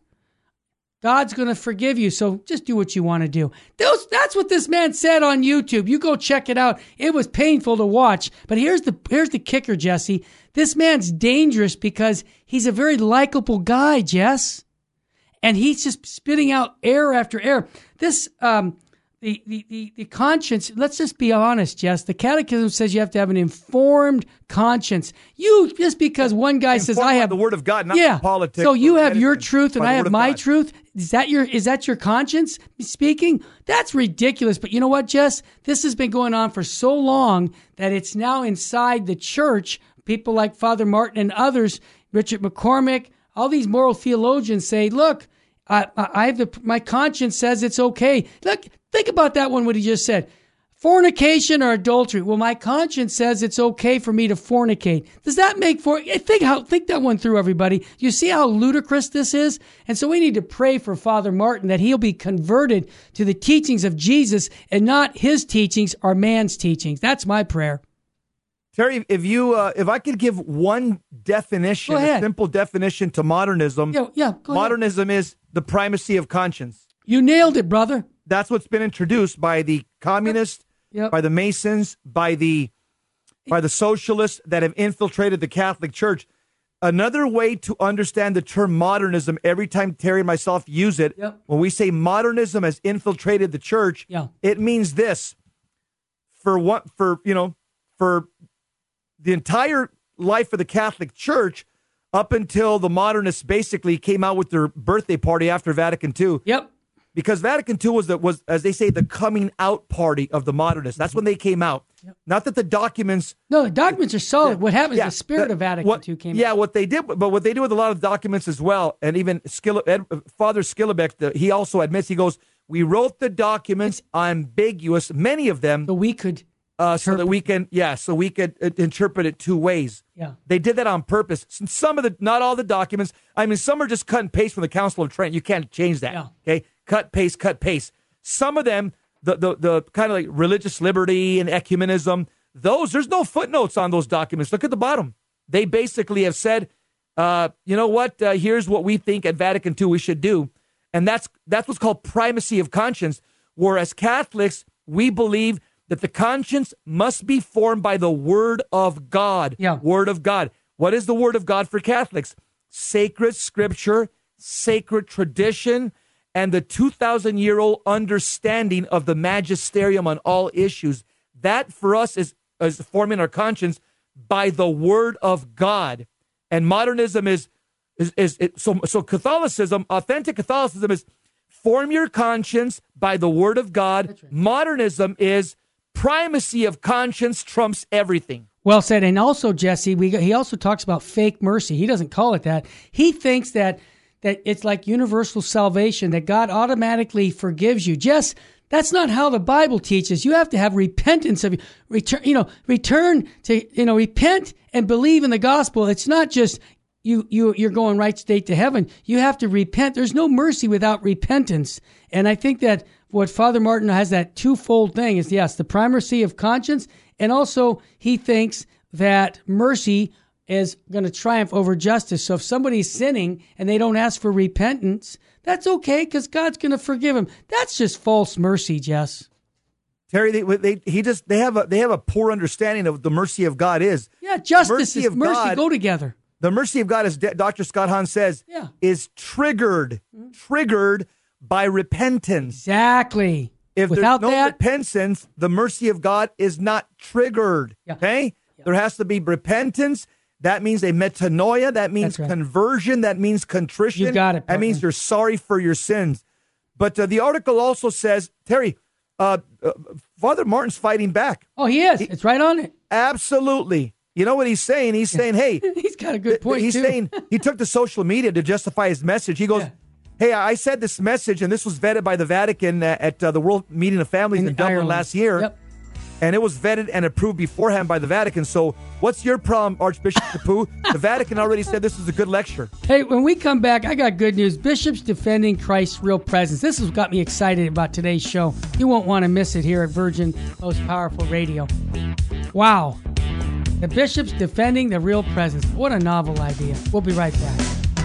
God's going to forgive you. So just do what you want to do. Those, that's what this man said on YouTube. You go check it out. It was painful to watch. But here's the here's the kicker, Jesse. This man's dangerous because he's a very likable guy, Jess. And he's just spitting out error after error. This, um, the, the, the, the conscience, let's just be honest, Jess. The Catechism says you have to have an informed conscience. You, just because one guy Informed says I have the Word of God, not yeah, politics. so you or have your medicine, truth and by the I Word have of my God. truth. Is that your, is that your conscience speaking? That's ridiculous. But you know what, Jess? This has been going on for so long that it's now inside the church. People like Father Martin and others, Richard McCormick, all these moral theologians say, look, I, I have the, my conscience says it's okay. Look, think about that one, what he just said. Fornication or adultery. Well, my conscience says it's okay for me to fornicate. Does that make for, think how, think that one through, everybody. You see how ludicrous this is? And so we need to pray for Father Martin that he'll be converted to the teachings of Jesus and not his teachings or man's teachings. That's my prayer. Terry, if you, uh, if I could give one definition, Go a ahead. simple definition to modernism, Yeah, yeah, go ahead. modernism is the primacy of conscience. You nailed it, brother. That's what's been introduced by the communists, Yep. by the Masons, by the by the socialists that have infiltrated the Catholic Church. Another way to understand the term modernism, every time Terry and myself use it, Yep. when we say modernism has infiltrated the church, Yeah. it means this. For what? For you know, for the entire life of the Catholic Church, up until the modernists basically came out with their birthday party after Vatican Two. Yep. because Vatican Two was, the, was, as they say, the coming out party of the modernists. That's when they came out. Yep. Not that the documents... No, the documents are solid. What happened yeah, is the spirit the, of Vatican what, Two came yeah, out. Yeah, what they did, but what they do with a lot of documents as well, and even Skille, Ed, Father Skillebeck, the, he also admits, he goes, we wrote the documents ambiguous, many of them... So we could... Uh, so that we can, yeah, so we could uh, interpret it two ways. Yeah. They did that on purpose. Some of the, not all the documents, I mean, some are just cut and paste from the Council of Trent. You can't change that. Yeah. Okay? Cut, paste, cut, paste. Some of them, the, the, the kind of like religious liberty and ecumenism, those, there's no footnotes on those documents. Look at the bottom. They basically have said, uh, you know what, uh, here's what we think at Vatican Two we should do. And that's, that's what's called primacy of conscience. Whereas Catholics, we believe that the conscience must be formed by the Word of God. Yeah. Word of God. What is the Word of God for Catholics? Sacred Scripture, sacred tradition, and the two thousand year old understanding of the magisterium on all issues. That for us is, is forming our conscience by the Word of God. And modernism is, is, is it, so, so Catholicism, authentic Catholicism is form your conscience by the Word of God. Right. Modernism is primacy of conscience trumps everything. Well said. And also, Jesse, we he also talks about fake mercy. He doesn't call it that. He thinks that that it's like universal salvation, that God automatically forgives you. Jess, that's not how the Bible teaches. You have to have repentance of return. You know, return to you know, repent and believe in the gospel. It's not just you you you're going right straight to heaven. You have to repent. There's no mercy without repentance. And I think that what Father Martin has, that twofold thing, is, yes, the primacy of conscience, and also he thinks that mercy is going to triumph over justice. So if somebody's sinning and they don't ask for repentance, that's okay because God's going to forgive them. That's just false mercy, Jess. Terry, they, they he just they have a they have a poor understanding of what the mercy of God is. Yeah, justice mercy and mercy God, go together. The mercy of God, as Doctor Scott Hahn says, yeah. is triggered, mm-hmm. triggered by repentance. Exactly. If Without there's no that, repentance, the mercy of God is not triggered. Yeah. Okay? Yeah. There has to be repentance. That means a metanoia. That means right. conversion. That means contrition. You got it, partner. That means you're sorry for your sins. But uh, the article also says, Terry, uh, uh, Father Martin's fighting back. Oh, he is. He, it's right on it. Absolutely. You know what he's saying? He's saying, hey. He's got a good point, He's too. saying, he took to social media to justify his message. He goes, yeah. Hey, I said this message, and this was vetted by the Vatican at uh, the World Meeting of Families in, in Dublin Ireland. last year. Yep. And it was vetted and approved beforehand by the Vatican. So what's your problem, Archbishop Chaput? The Vatican already said this was a good lecture. Hey, when we come back, I got good news. Bishops defending Christ's real presence. This has got me excited about today's show. You won't want to miss it here at Virgin Most Powerful Radio. Wow. The bishops defending the real presence. What a novel idea. We'll be right back.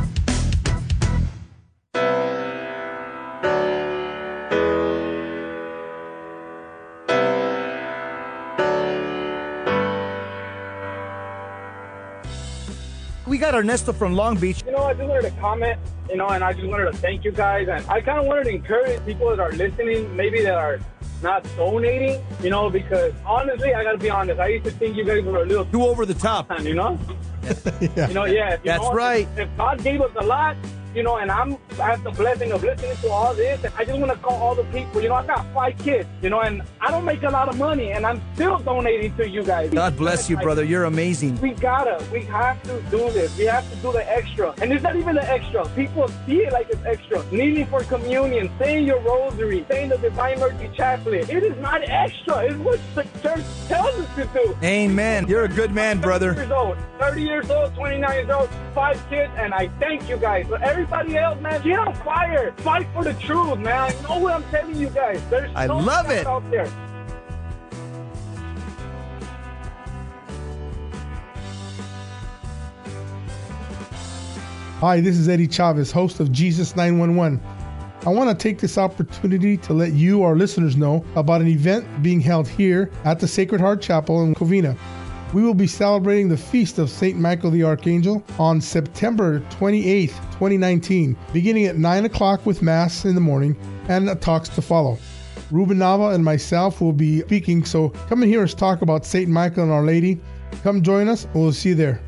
We got Ernesto from Long Beach. You know, I just wanted to comment, you know, and I just wanted to thank you guys. And I kind of wanted to encourage people that are listening, maybe that are not donating, you know, because honestly, I got to be honest. I used to think you guys were a little too over the top, you know? yeah. You know, yeah. You That's know, right. If, if God gave us a lot, you know, and I'm, I have the blessing of listening to all this, and I just want to call all the people, you know, I got five kids, you know, and I don't make a lot of money, and I'm still donating to you guys. God bless you, like, brother. You're amazing. We gotta, we have to do this. We have to do the extra. And it's not even the extra. People see it like it's extra. Kneeling for communion, saying your rosary, saying the Divine Mercy Chaplet. It is not extra. It's what the church tells us to do. Amen. You're a good man, brother. thirty years old, thirty years old, twenty-nine years old, five kids, and I thank you guys. But everybody else, man, get on fire. Fight for the truth, man. I know what I'm telling you guys. There's I so love it. out there. Hi, this is Eddie Chavez, host of Jesus nine one one. I want to take this opportunity to let you, our listeners, know about an event being held here at the Sacred Heart Chapel in Covina. We will be celebrating the feast of Saint Michael the Archangel on September twenty-eighth, twenty nineteen, beginning at nine o'clock with Mass in the morning and talks to follow. Ruben Nava and myself will be speaking, so come and hear us talk about Saint Michael and Our Lady. Come join us, and we'll see you there.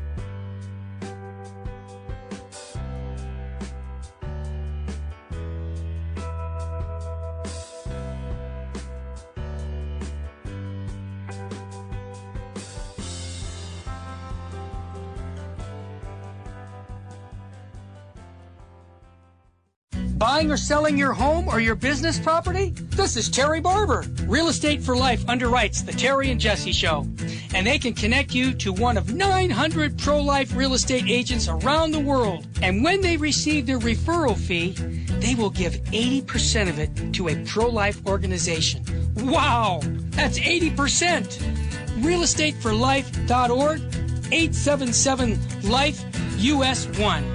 Buying or selling your home or your business property? This is Terry Barber. Real Estate for Life underwrites the Terry and Jesse Show. And they can connect you to one of nine hundred pro-life real estate agents around the world. And when they receive their referral fee, they will give eighty percent of it to a pro-life organization. Wow! That's eighty percent! real estate for life dot org, eight seven seven life U S one.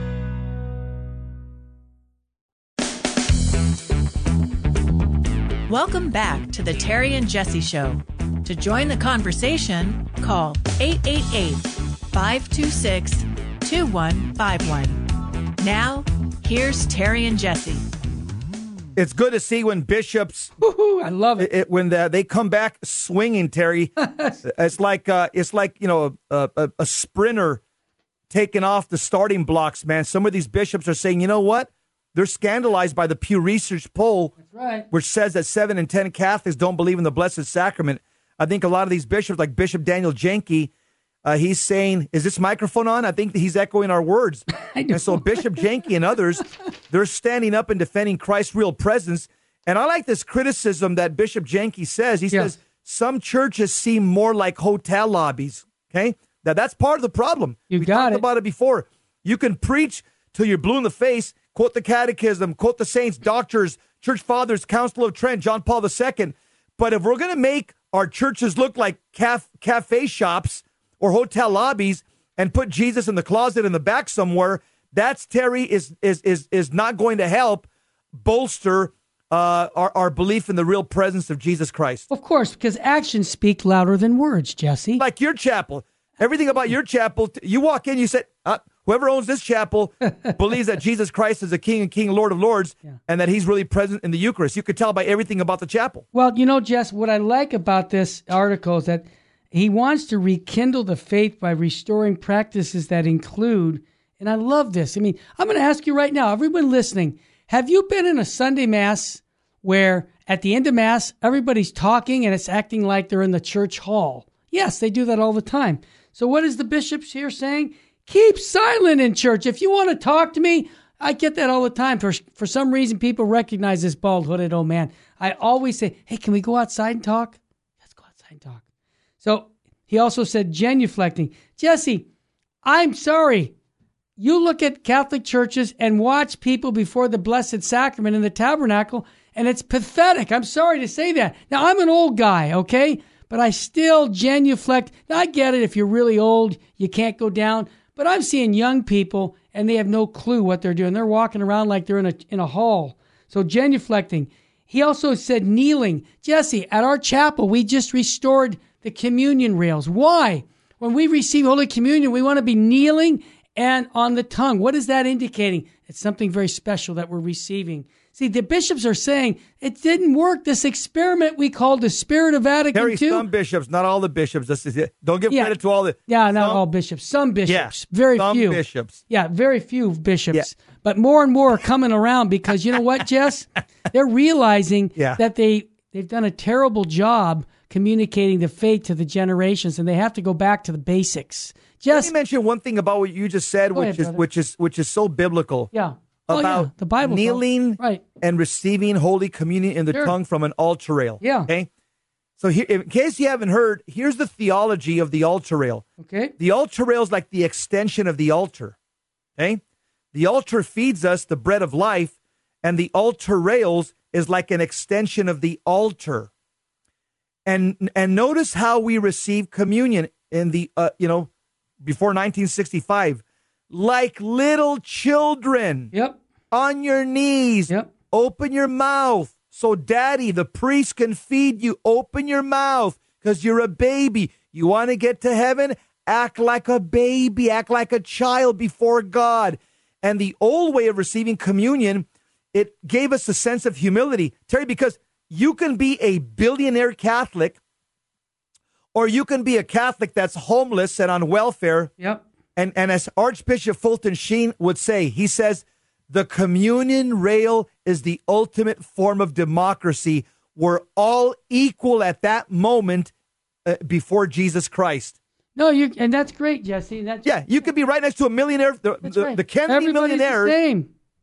Welcome back to the Terry and Jesse Show. To join the conversation, call eight eight eight, five two six, two one five one. Now, here's Terry and Jesse. It's good to see when bishops, Woo-hoo, I love it. it when the, they come back swinging, Terry. It's like uh, it's like you know a, a, a sprinter taking off the starting blocks, man. Some of these bishops are saying, you know what? They're scandalized by the Pew Research poll, That's right. which says that seven in ten Catholics don't believe in the Blessed Sacrament. I think a lot of these bishops, like Bishop Daniel Jenke, uh, he's saying, is this microphone on? I think that he's echoing our words. And so Bishop Jenke and others, they're standing up and defending Christ's real presence. And I like this criticism that Bishop Jenke says. He Yeah. says, some churches seem more like hotel lobbies. Okay? Now, that's part of the problem. You we got talked it. about it before. You can preach till you're blue in the face, quote the catechism, quote the saints, doctors, church fathers, Council of Trent, John Paul the Second. But if we're going to make our churches look like caf- cafe shops or hotel lobbies and put Jesus in the closet in the back somewhere, that's, Terry, is is is is not going to help bolster uh, our, our belief in the real presence of Jesus Christ. Of course, because actions speak louder than words, Jesse. Like your chapel. Everything about your chapel, you walk in, you said, uh, whoever owns this chapel believes that Jesus Christ is the King and King, Lord of Lords, yeah. and that he's really present in the Eucharist. You could tell by everything about the chapel. Well, you know, Jess, what I like about this article is that he wants to rekindle the faith by restoring practices that include, and I love this. I mean, I'm going to ask you right now, everyone listening, have you been in a Sunday Mass where at the end of Mass, everybody's talking and it's acting like they're in the church hall? Yes, they do that all the time. So what is the bishops here saying? Keep silent in church. If you want to talk to me, I get that all the time. For for some reason, people recognize this bald-hooded old man. I always say, hey, can we go outside and talk? Let's go outside and talk. So he also said genuflecting. Jesse, I'm sorry. You look at Catholic churches and watch people before the Blessed Sacrament in the tabernacle, and it's pathetic. I'm sorry to say that. Now, I'm an old guy, okay? But I still genuflect. Now, I get it. If you're really old, you can't go down. But I'm seeing young people, and they have no clue what they're doing. They're walking around like they're in a in a hall. So genuflecting. He also said kneeling. Jesse, at our chapel, we just restored the communion rails. Why? When we receive Holy Communion, we want to be kneeling and on the tongue. What is that indicating? It's something very special that we're receiving. See, the bishops are saying it didn't work. This experiment we called the Spirit of Vatican Terry, two. some bishops, not all the bishops. This is it. Don't give Yeah. credit to all the. Yeah, not some, all bishops. Some bishops. Yeah, very some few. bishops. Yeah, very few bishops. Yeah. But more and more are coming around because you know what, Jess? They're realizing Yeah. that they, they've done a terrible job communicating the faith to the generations, and they have to go back to the basics. Jess, Let me mention one thing about what you just said, Go which ahead, is brother. which is which is so biblical. yeah. Oh, About yeah. The Bible kneeling right. and receiving Holy Communion in the Sure. tongue from an altar rail. Yeah. Okay. So here, in case you haven't heard, here's the theology of the altar rail. Okay. The altar rail is like the extension of the altar. Okay. The altar feeds us the bread of life, and the altar rails is like an extension of the altar. And and notice how we receive communion in the uh, you know before nineteen sixty-five, like little children. Yep. On your knees. Yep. Open your mouth so Daddy, the priest, can feed you. Open your mouth because you're a baby. You want to get to heaven? Act like a baby. Act like a child before God. And the old way of receiving communion, it gave us a sense of humility. Terry, because you can be a billionaire Catholic, or you can be a Catholic that's homeless and on welfare. Yep. And, and as Archbishop Fulton Sheen would say, he says, the communion rail is the ultimate form of democracy. We're all equal at that moment uh, before Jesus Christ. No, you and that's great, Jesse. That's Yeah, you could be right next to a millionaire, the, That's the, right. the Kennedy Everybody's millionaire. the same.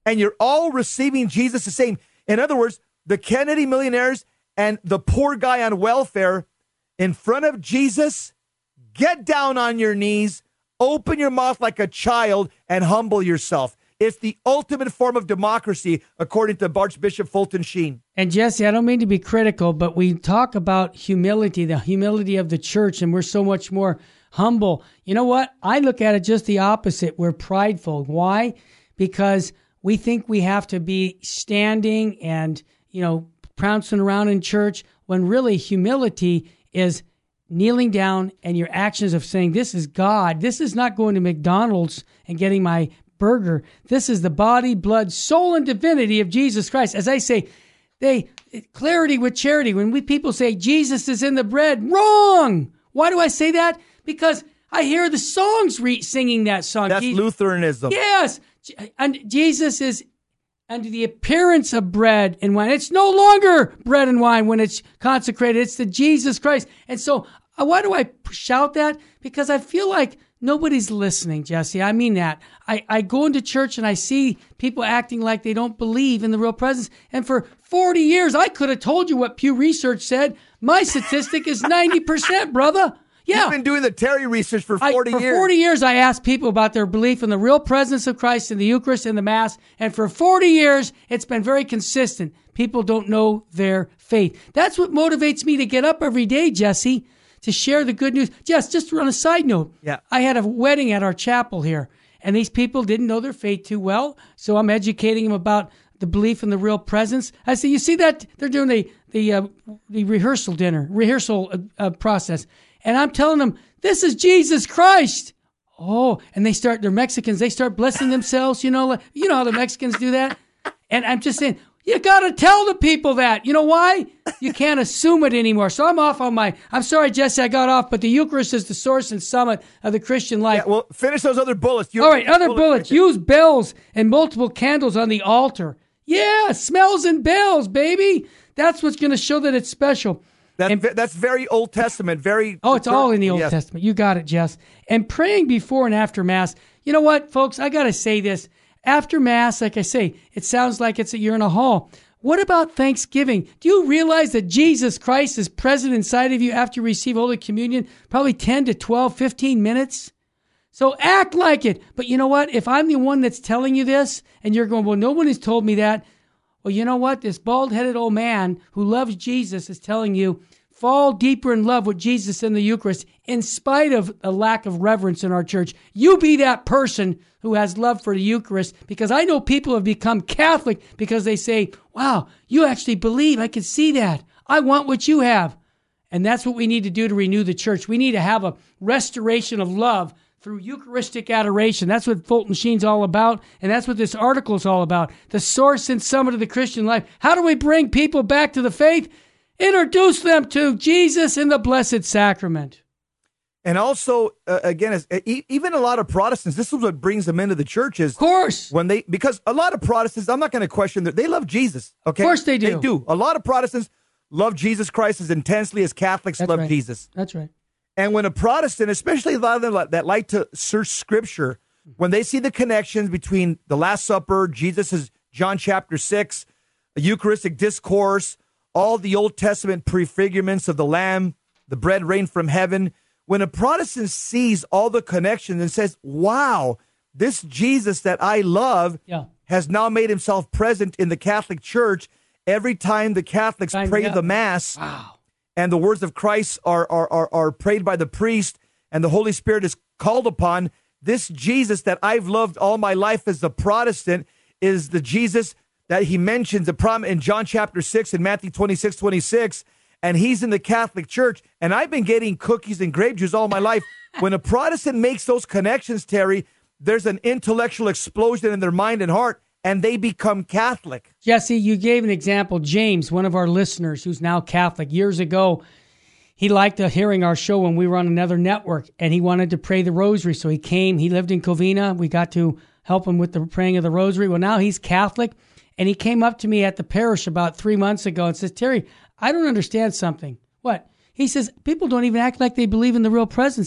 and you're all receiving Jesus the same. In other words, the Kennedy millionaires and the poor guy on welfare in front of Jesus, get down on your knees, open your mouth like a child, and humble yourself. It's the ultimate form of democracy, according to Archbishop Fulton Sheen. And Jesse, I don't mean to be critical, but we talk about humility, the humility of the church, and we're so much more humble. You know what? I look at it just the opposite. We're prideful. Why? Because we think we have to be standing and, you know, pouncing around in church, when really humility is kneeling down and your actions of saying, this is God. This is not going to McDonald's and getting my burger. This is the body, blood, soul, and divinity of Jesus Christ. As I say, they clarity with charity. When we people say Jesus is in the bread, wrong. Why do I say that? Because I hear the songs re- singing that song. That's Je- Lutheranism. Yes. And Jesus is under the appearance of bread and wine. It's no longer bread and wine when it's consecrated. It's the Jesus Christ. And so uh, why do I shout that? Because I feel like nobody's listening, Jesse. I mean that. I, I go into church and I see people acting like they don't believe in the real presence. And for forty years, I could have told you what Pew Research said. My statistic is ninety percent, brother. Yeah. You've been doing the Terry research for forty I, years. For forty years, I asked people about their belief in the real presence of Christ in the Eucharist and the Mass. And for forty years, it's been very consistent. People don't know their faith. That's what motivates me to get up every day, Jesse, to share the good news. Jess, just on a side note, yeah. I had a wedding at our chapel here, and these people didn't know their faith too well. So I'm educating them about the belief in the real presence. I say, you see that? They're doing the, the, uh, the rehearsal dinner, rehearsal uh, uh, process. And I'm telling them, this is Jesus Christ. Oh, and they start, they're Mexicans, they start blessing themselves, you know, like, you know how the Mexicans do that? And I'm just saying, you got to tell the people that. You know why? You can't assume it anymore. So I'm off on my, I'm sorry, Jesse, I got off, but the Eucharist is the source and summit of the Christian life. Yeah, well, finish those other bullets. You All right, other bullets. Use bells and multiple candles on the altar. Yeah, smells and bells, baby. That's what's going to show that it's special. That's, and, that's very Old Testament, very... Oh, it's all in the Old yes. Testament. You got it, Jess. And praying before and after Mass. You know what, folks? I got to say this. After Mass, like I say, it sounds like it's a you're in a hall. What about Thanksgiving? Do you realize that Jesus Christ is present inside of you after you receive Holy Communion? Probably ten to twelve, fifteen minutes. So act like it. But you know what? If I'm the one that's telling you this, and you're going, well, no one has told me that. Well, you know what? This bald-headed old man who loves Jesus is telling you, fall deeper in love with Jesus in the Eucharist in spite of a lack of reverence in our church. You be that person who has love for the Eucharist, because I know people have become Catholic because they say, wow, you actually believe. I can see that. I want what you have. And that's what we need to do to renew the church. We need to have a restoration of love through Eucharistic adoration. That's what Fulton Sheen's all about, and that's what this article is all about. The source and summit of the Christian life. How do we bring people back to the faith? Introduce them to Jesus in the Blessed Sacrament. And also, uh, again, as, e- even a lot of Protestants, this is what brings them into the churches. Of course. When they, because a lot of Protestants, I'm not going to question that, they love Jesus, okay? Of course they do. They do. A lot of Protestants love Jesus Christ as intensely as Catholics That's love right. Jesus. That's right. And when a Protestant, especially a lot of them that like to search Scripture, when they see the connections between the Last Supper, Jesus' John chapter six, a Eucharistic discourse, all the Old Testament prefigurements of the Lamb, the bread rained from heaven, when a Protestant sees all the connections and says, wow, this Jesus that I love yeah. has now made himself present in the Catholic Church every time the Catholics Time, pray yeah. the Mass. Wow. And the words of Christ are, are, are, are prayed by the priest, and the Holy Spirit is called upon. This Jesus that I've loved all my life as a Protestant is the Jesus that he mentions the prom in John chapter six and Matthew twenty-six, twenty-six, and he's in the Catholic Church. And I've been getting cookies and grape juice all my life. When a Protestant makes those connections, Terry, there's an intellectual explosion in their mind and heart, and they become Catholic. Jesse, you gave an example. James, one of our listeners who's now Catholic, years ago, he liked hearing our show when we were on another network, and he wanted to pray the rosary. So he came. He lived in Covina. We got to help him with the praying of the rosary. Well, now he's Catholic, and he came up to me at the parish about three months ago and says, Terry, I don't understand something. What? He says, people don't even act like they believe in the real presence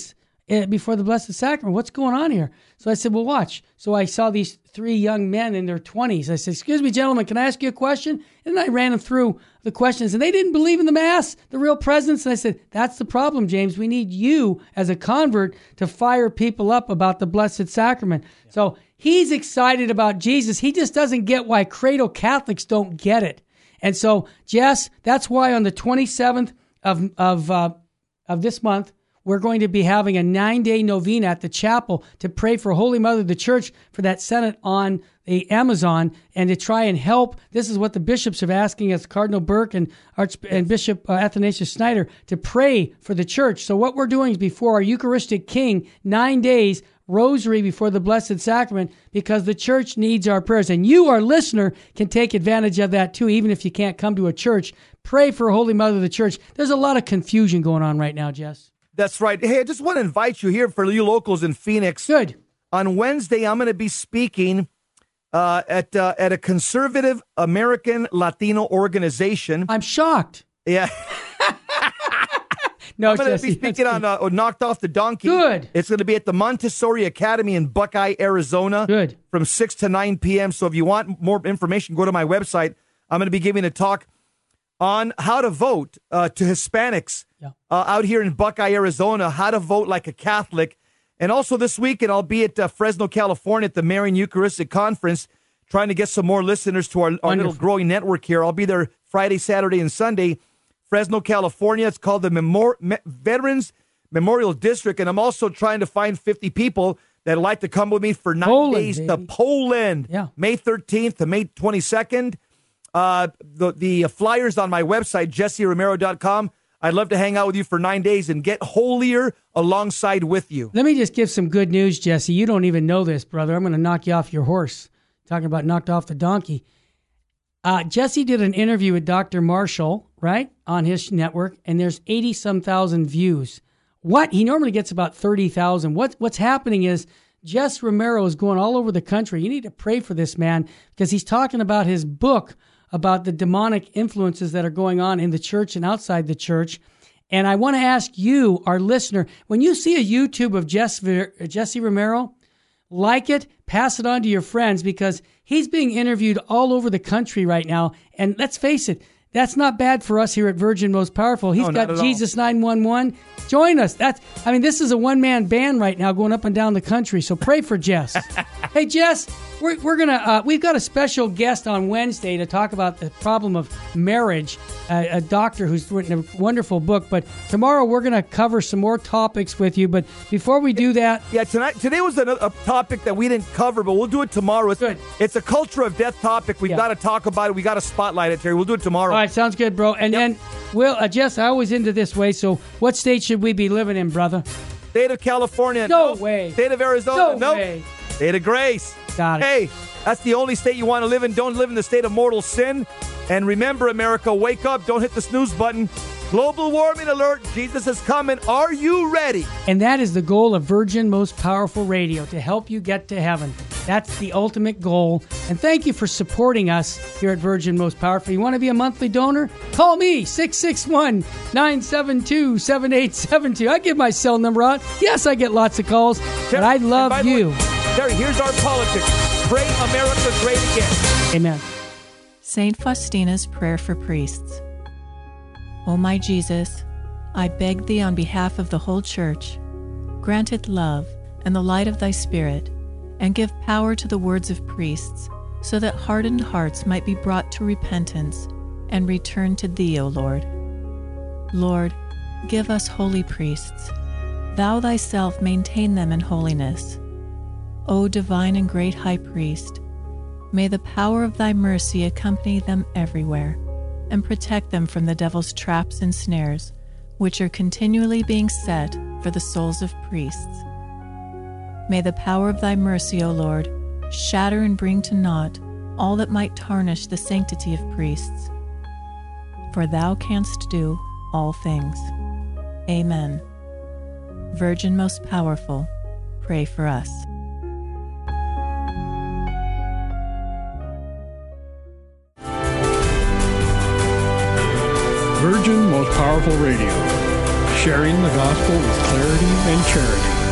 uh, before the Blessed Sacrament. What's going on here? So I said, well, watch. So I saw these three young men in their twenties. I said, excuse me, gentlemen, can I ask you a question? And I ran them through the questions, and they didn't believe in the Mass, the real presence. And I said, that's the problem, James. We need you as a convert to fire people up about the Blessed Sacrament. Yeah. So he's excited about Jesus. He just doesn't get why cradle Catholics don't get it. And so, Jess, that's why on the twenty-seventh of of uh, of this month, we're going to be having a nine-day novena at the chapel to pray for Holy Mother of the Church for that Senate on the Amazon and to try and help. This is what the bishops are asking us, Cardinal Burke and Arch and Bishop uh, Athanasius Schneider, to pray for the church. So what we're doing is before our Eucharistic King, nine days, rosary before the Blessed Sacrament, because the church needs our prayers. And you, our listener, can take advantage of that too, even if you can't come to a church. Pray for Holy Mother of the Church. There's a lot of confusion going on right now, Jess. That's right. Hey, I just want to invite you here for you locals in Phoenix. Good. On Wednesday, I'm going to be speaking uh, at uh, at a conservative American Latino organization. I'm shocked. Yeah. No, I'm going to Jesse, be speaking on uh, Knocked Off the Donkey. Good. It's going to be at the Montessori Academy in Buckeye, Arizona. Good. From six to nine p.m. So if you want more information, go to my website. I'm going to be giving a talk on how to vote uh, to Hispanics yeah. uh, out here in Buckeye, Arizona, how to vote like a Catholic. And also this weekend, I'll be at uh, Fresno, California at the Marian Eucharistic Conference, trying to get some more listeners to our, our little growing network here. I'll be there Friday, Saturday, and Sunday. Fresno, California. It's called the Memor- Me- Veterans Memorial District. And I'm also trying to find fifty people that would like to come with me for nine Poland, days baby. to Poland, yeah. May thirteenth to May twenty-second. Uh, the, the flyers on my website, jesse romero dot com. I'd love to hang out with you for nine days and get holier alongside with you. Let me just give some good news, Jesse. You don't even know this, brother. I'm going to knock you off your horse. Talking about knocked off the donkey. Uh, Jesse did an interview with Doctor Marshall, right, on his network, and there's eighty-some thousand views. What? He normally gets about thirty thousand. What, what's happening is Jess Romero is going all over the country. You need to pray for this man because he's talking about his book about the demonic influences that are going on in the church and outside the church. And I want to ask you, our listener, when you see a YouTube of Jess, Jesse Romero, like it, pass it on to your friends because he's being interviewed all over the country right now. And let's face it, that's not bad for us here at Virgin Most Powerful. He's no, got Jesus nine one one. Join us. That's, I mean, this is a one-man band right now going up and down the country. So pray for Jess. Hey, Jess, we're, we're going to, uh, we've got a special guest on Wednesday to talk about the problem of marriage, uh, a doctor who's written a wonderful book. But tomorrow we're going to cover some more topics with you. But before we do that. Yeah, tonight, today was a, a topic that we didn't cover, but we'll do it tomorrow. It's, Good. It's a culture of death topic. We've Yeah. got to talk about it. We got to spotlight it, Terry. We'll do it tomorrow. All right, sounds good, bro. And Yep. then, Will, uh, Jess, I always into this way. So what state should we be living in, brother? State of California. No nope. way. State of Arizona. No nope. way. State of Grace. Got it. Hey, that's the only state you want to live in. Don't live in the state of mortal sin. And remember, America, wake up. Don't hit the snooze button. Global warming alert. Jesus is coming. Are you ready? And that is the goal of Virgin Most Powerful Radio, to help you get to heaven. That's the ultimate goal. And thank you for supporting us here at Virgin Most Powerful. You want to be a monthly donor? Call me, six six one, nine seven two, seven eight seven two. I give my cell number out. Yes, I get lots of calls, but I love And by the you. way, Terry, here's our politics. Pray America great again. Amen. Saint Faustina's Prayer for Priests. O my Jesus, I beg thee on behalf of the whole Church, grant it love and the light of thy Spirit, and give power to the words of priests, so that hardened hearts might be brought to repentance and return to thee, O Lord. Lord, give us holy priests. Thou thyself maintain them in holiness. O divine and great High Priest, may the power of thy mercy accompany them everywhere, and protect them from the devil's traps and snares, which are continually being set for the souls of priests. May the power of thy mercy, O Lord, shatter and bring to naught all that might tarnish the sanctity of priests. For thou canst do all things. Amen. Virgin Most Powerful, pray for us. Virgin Most Powerful Radio, sharing the gospel with clarity and charity.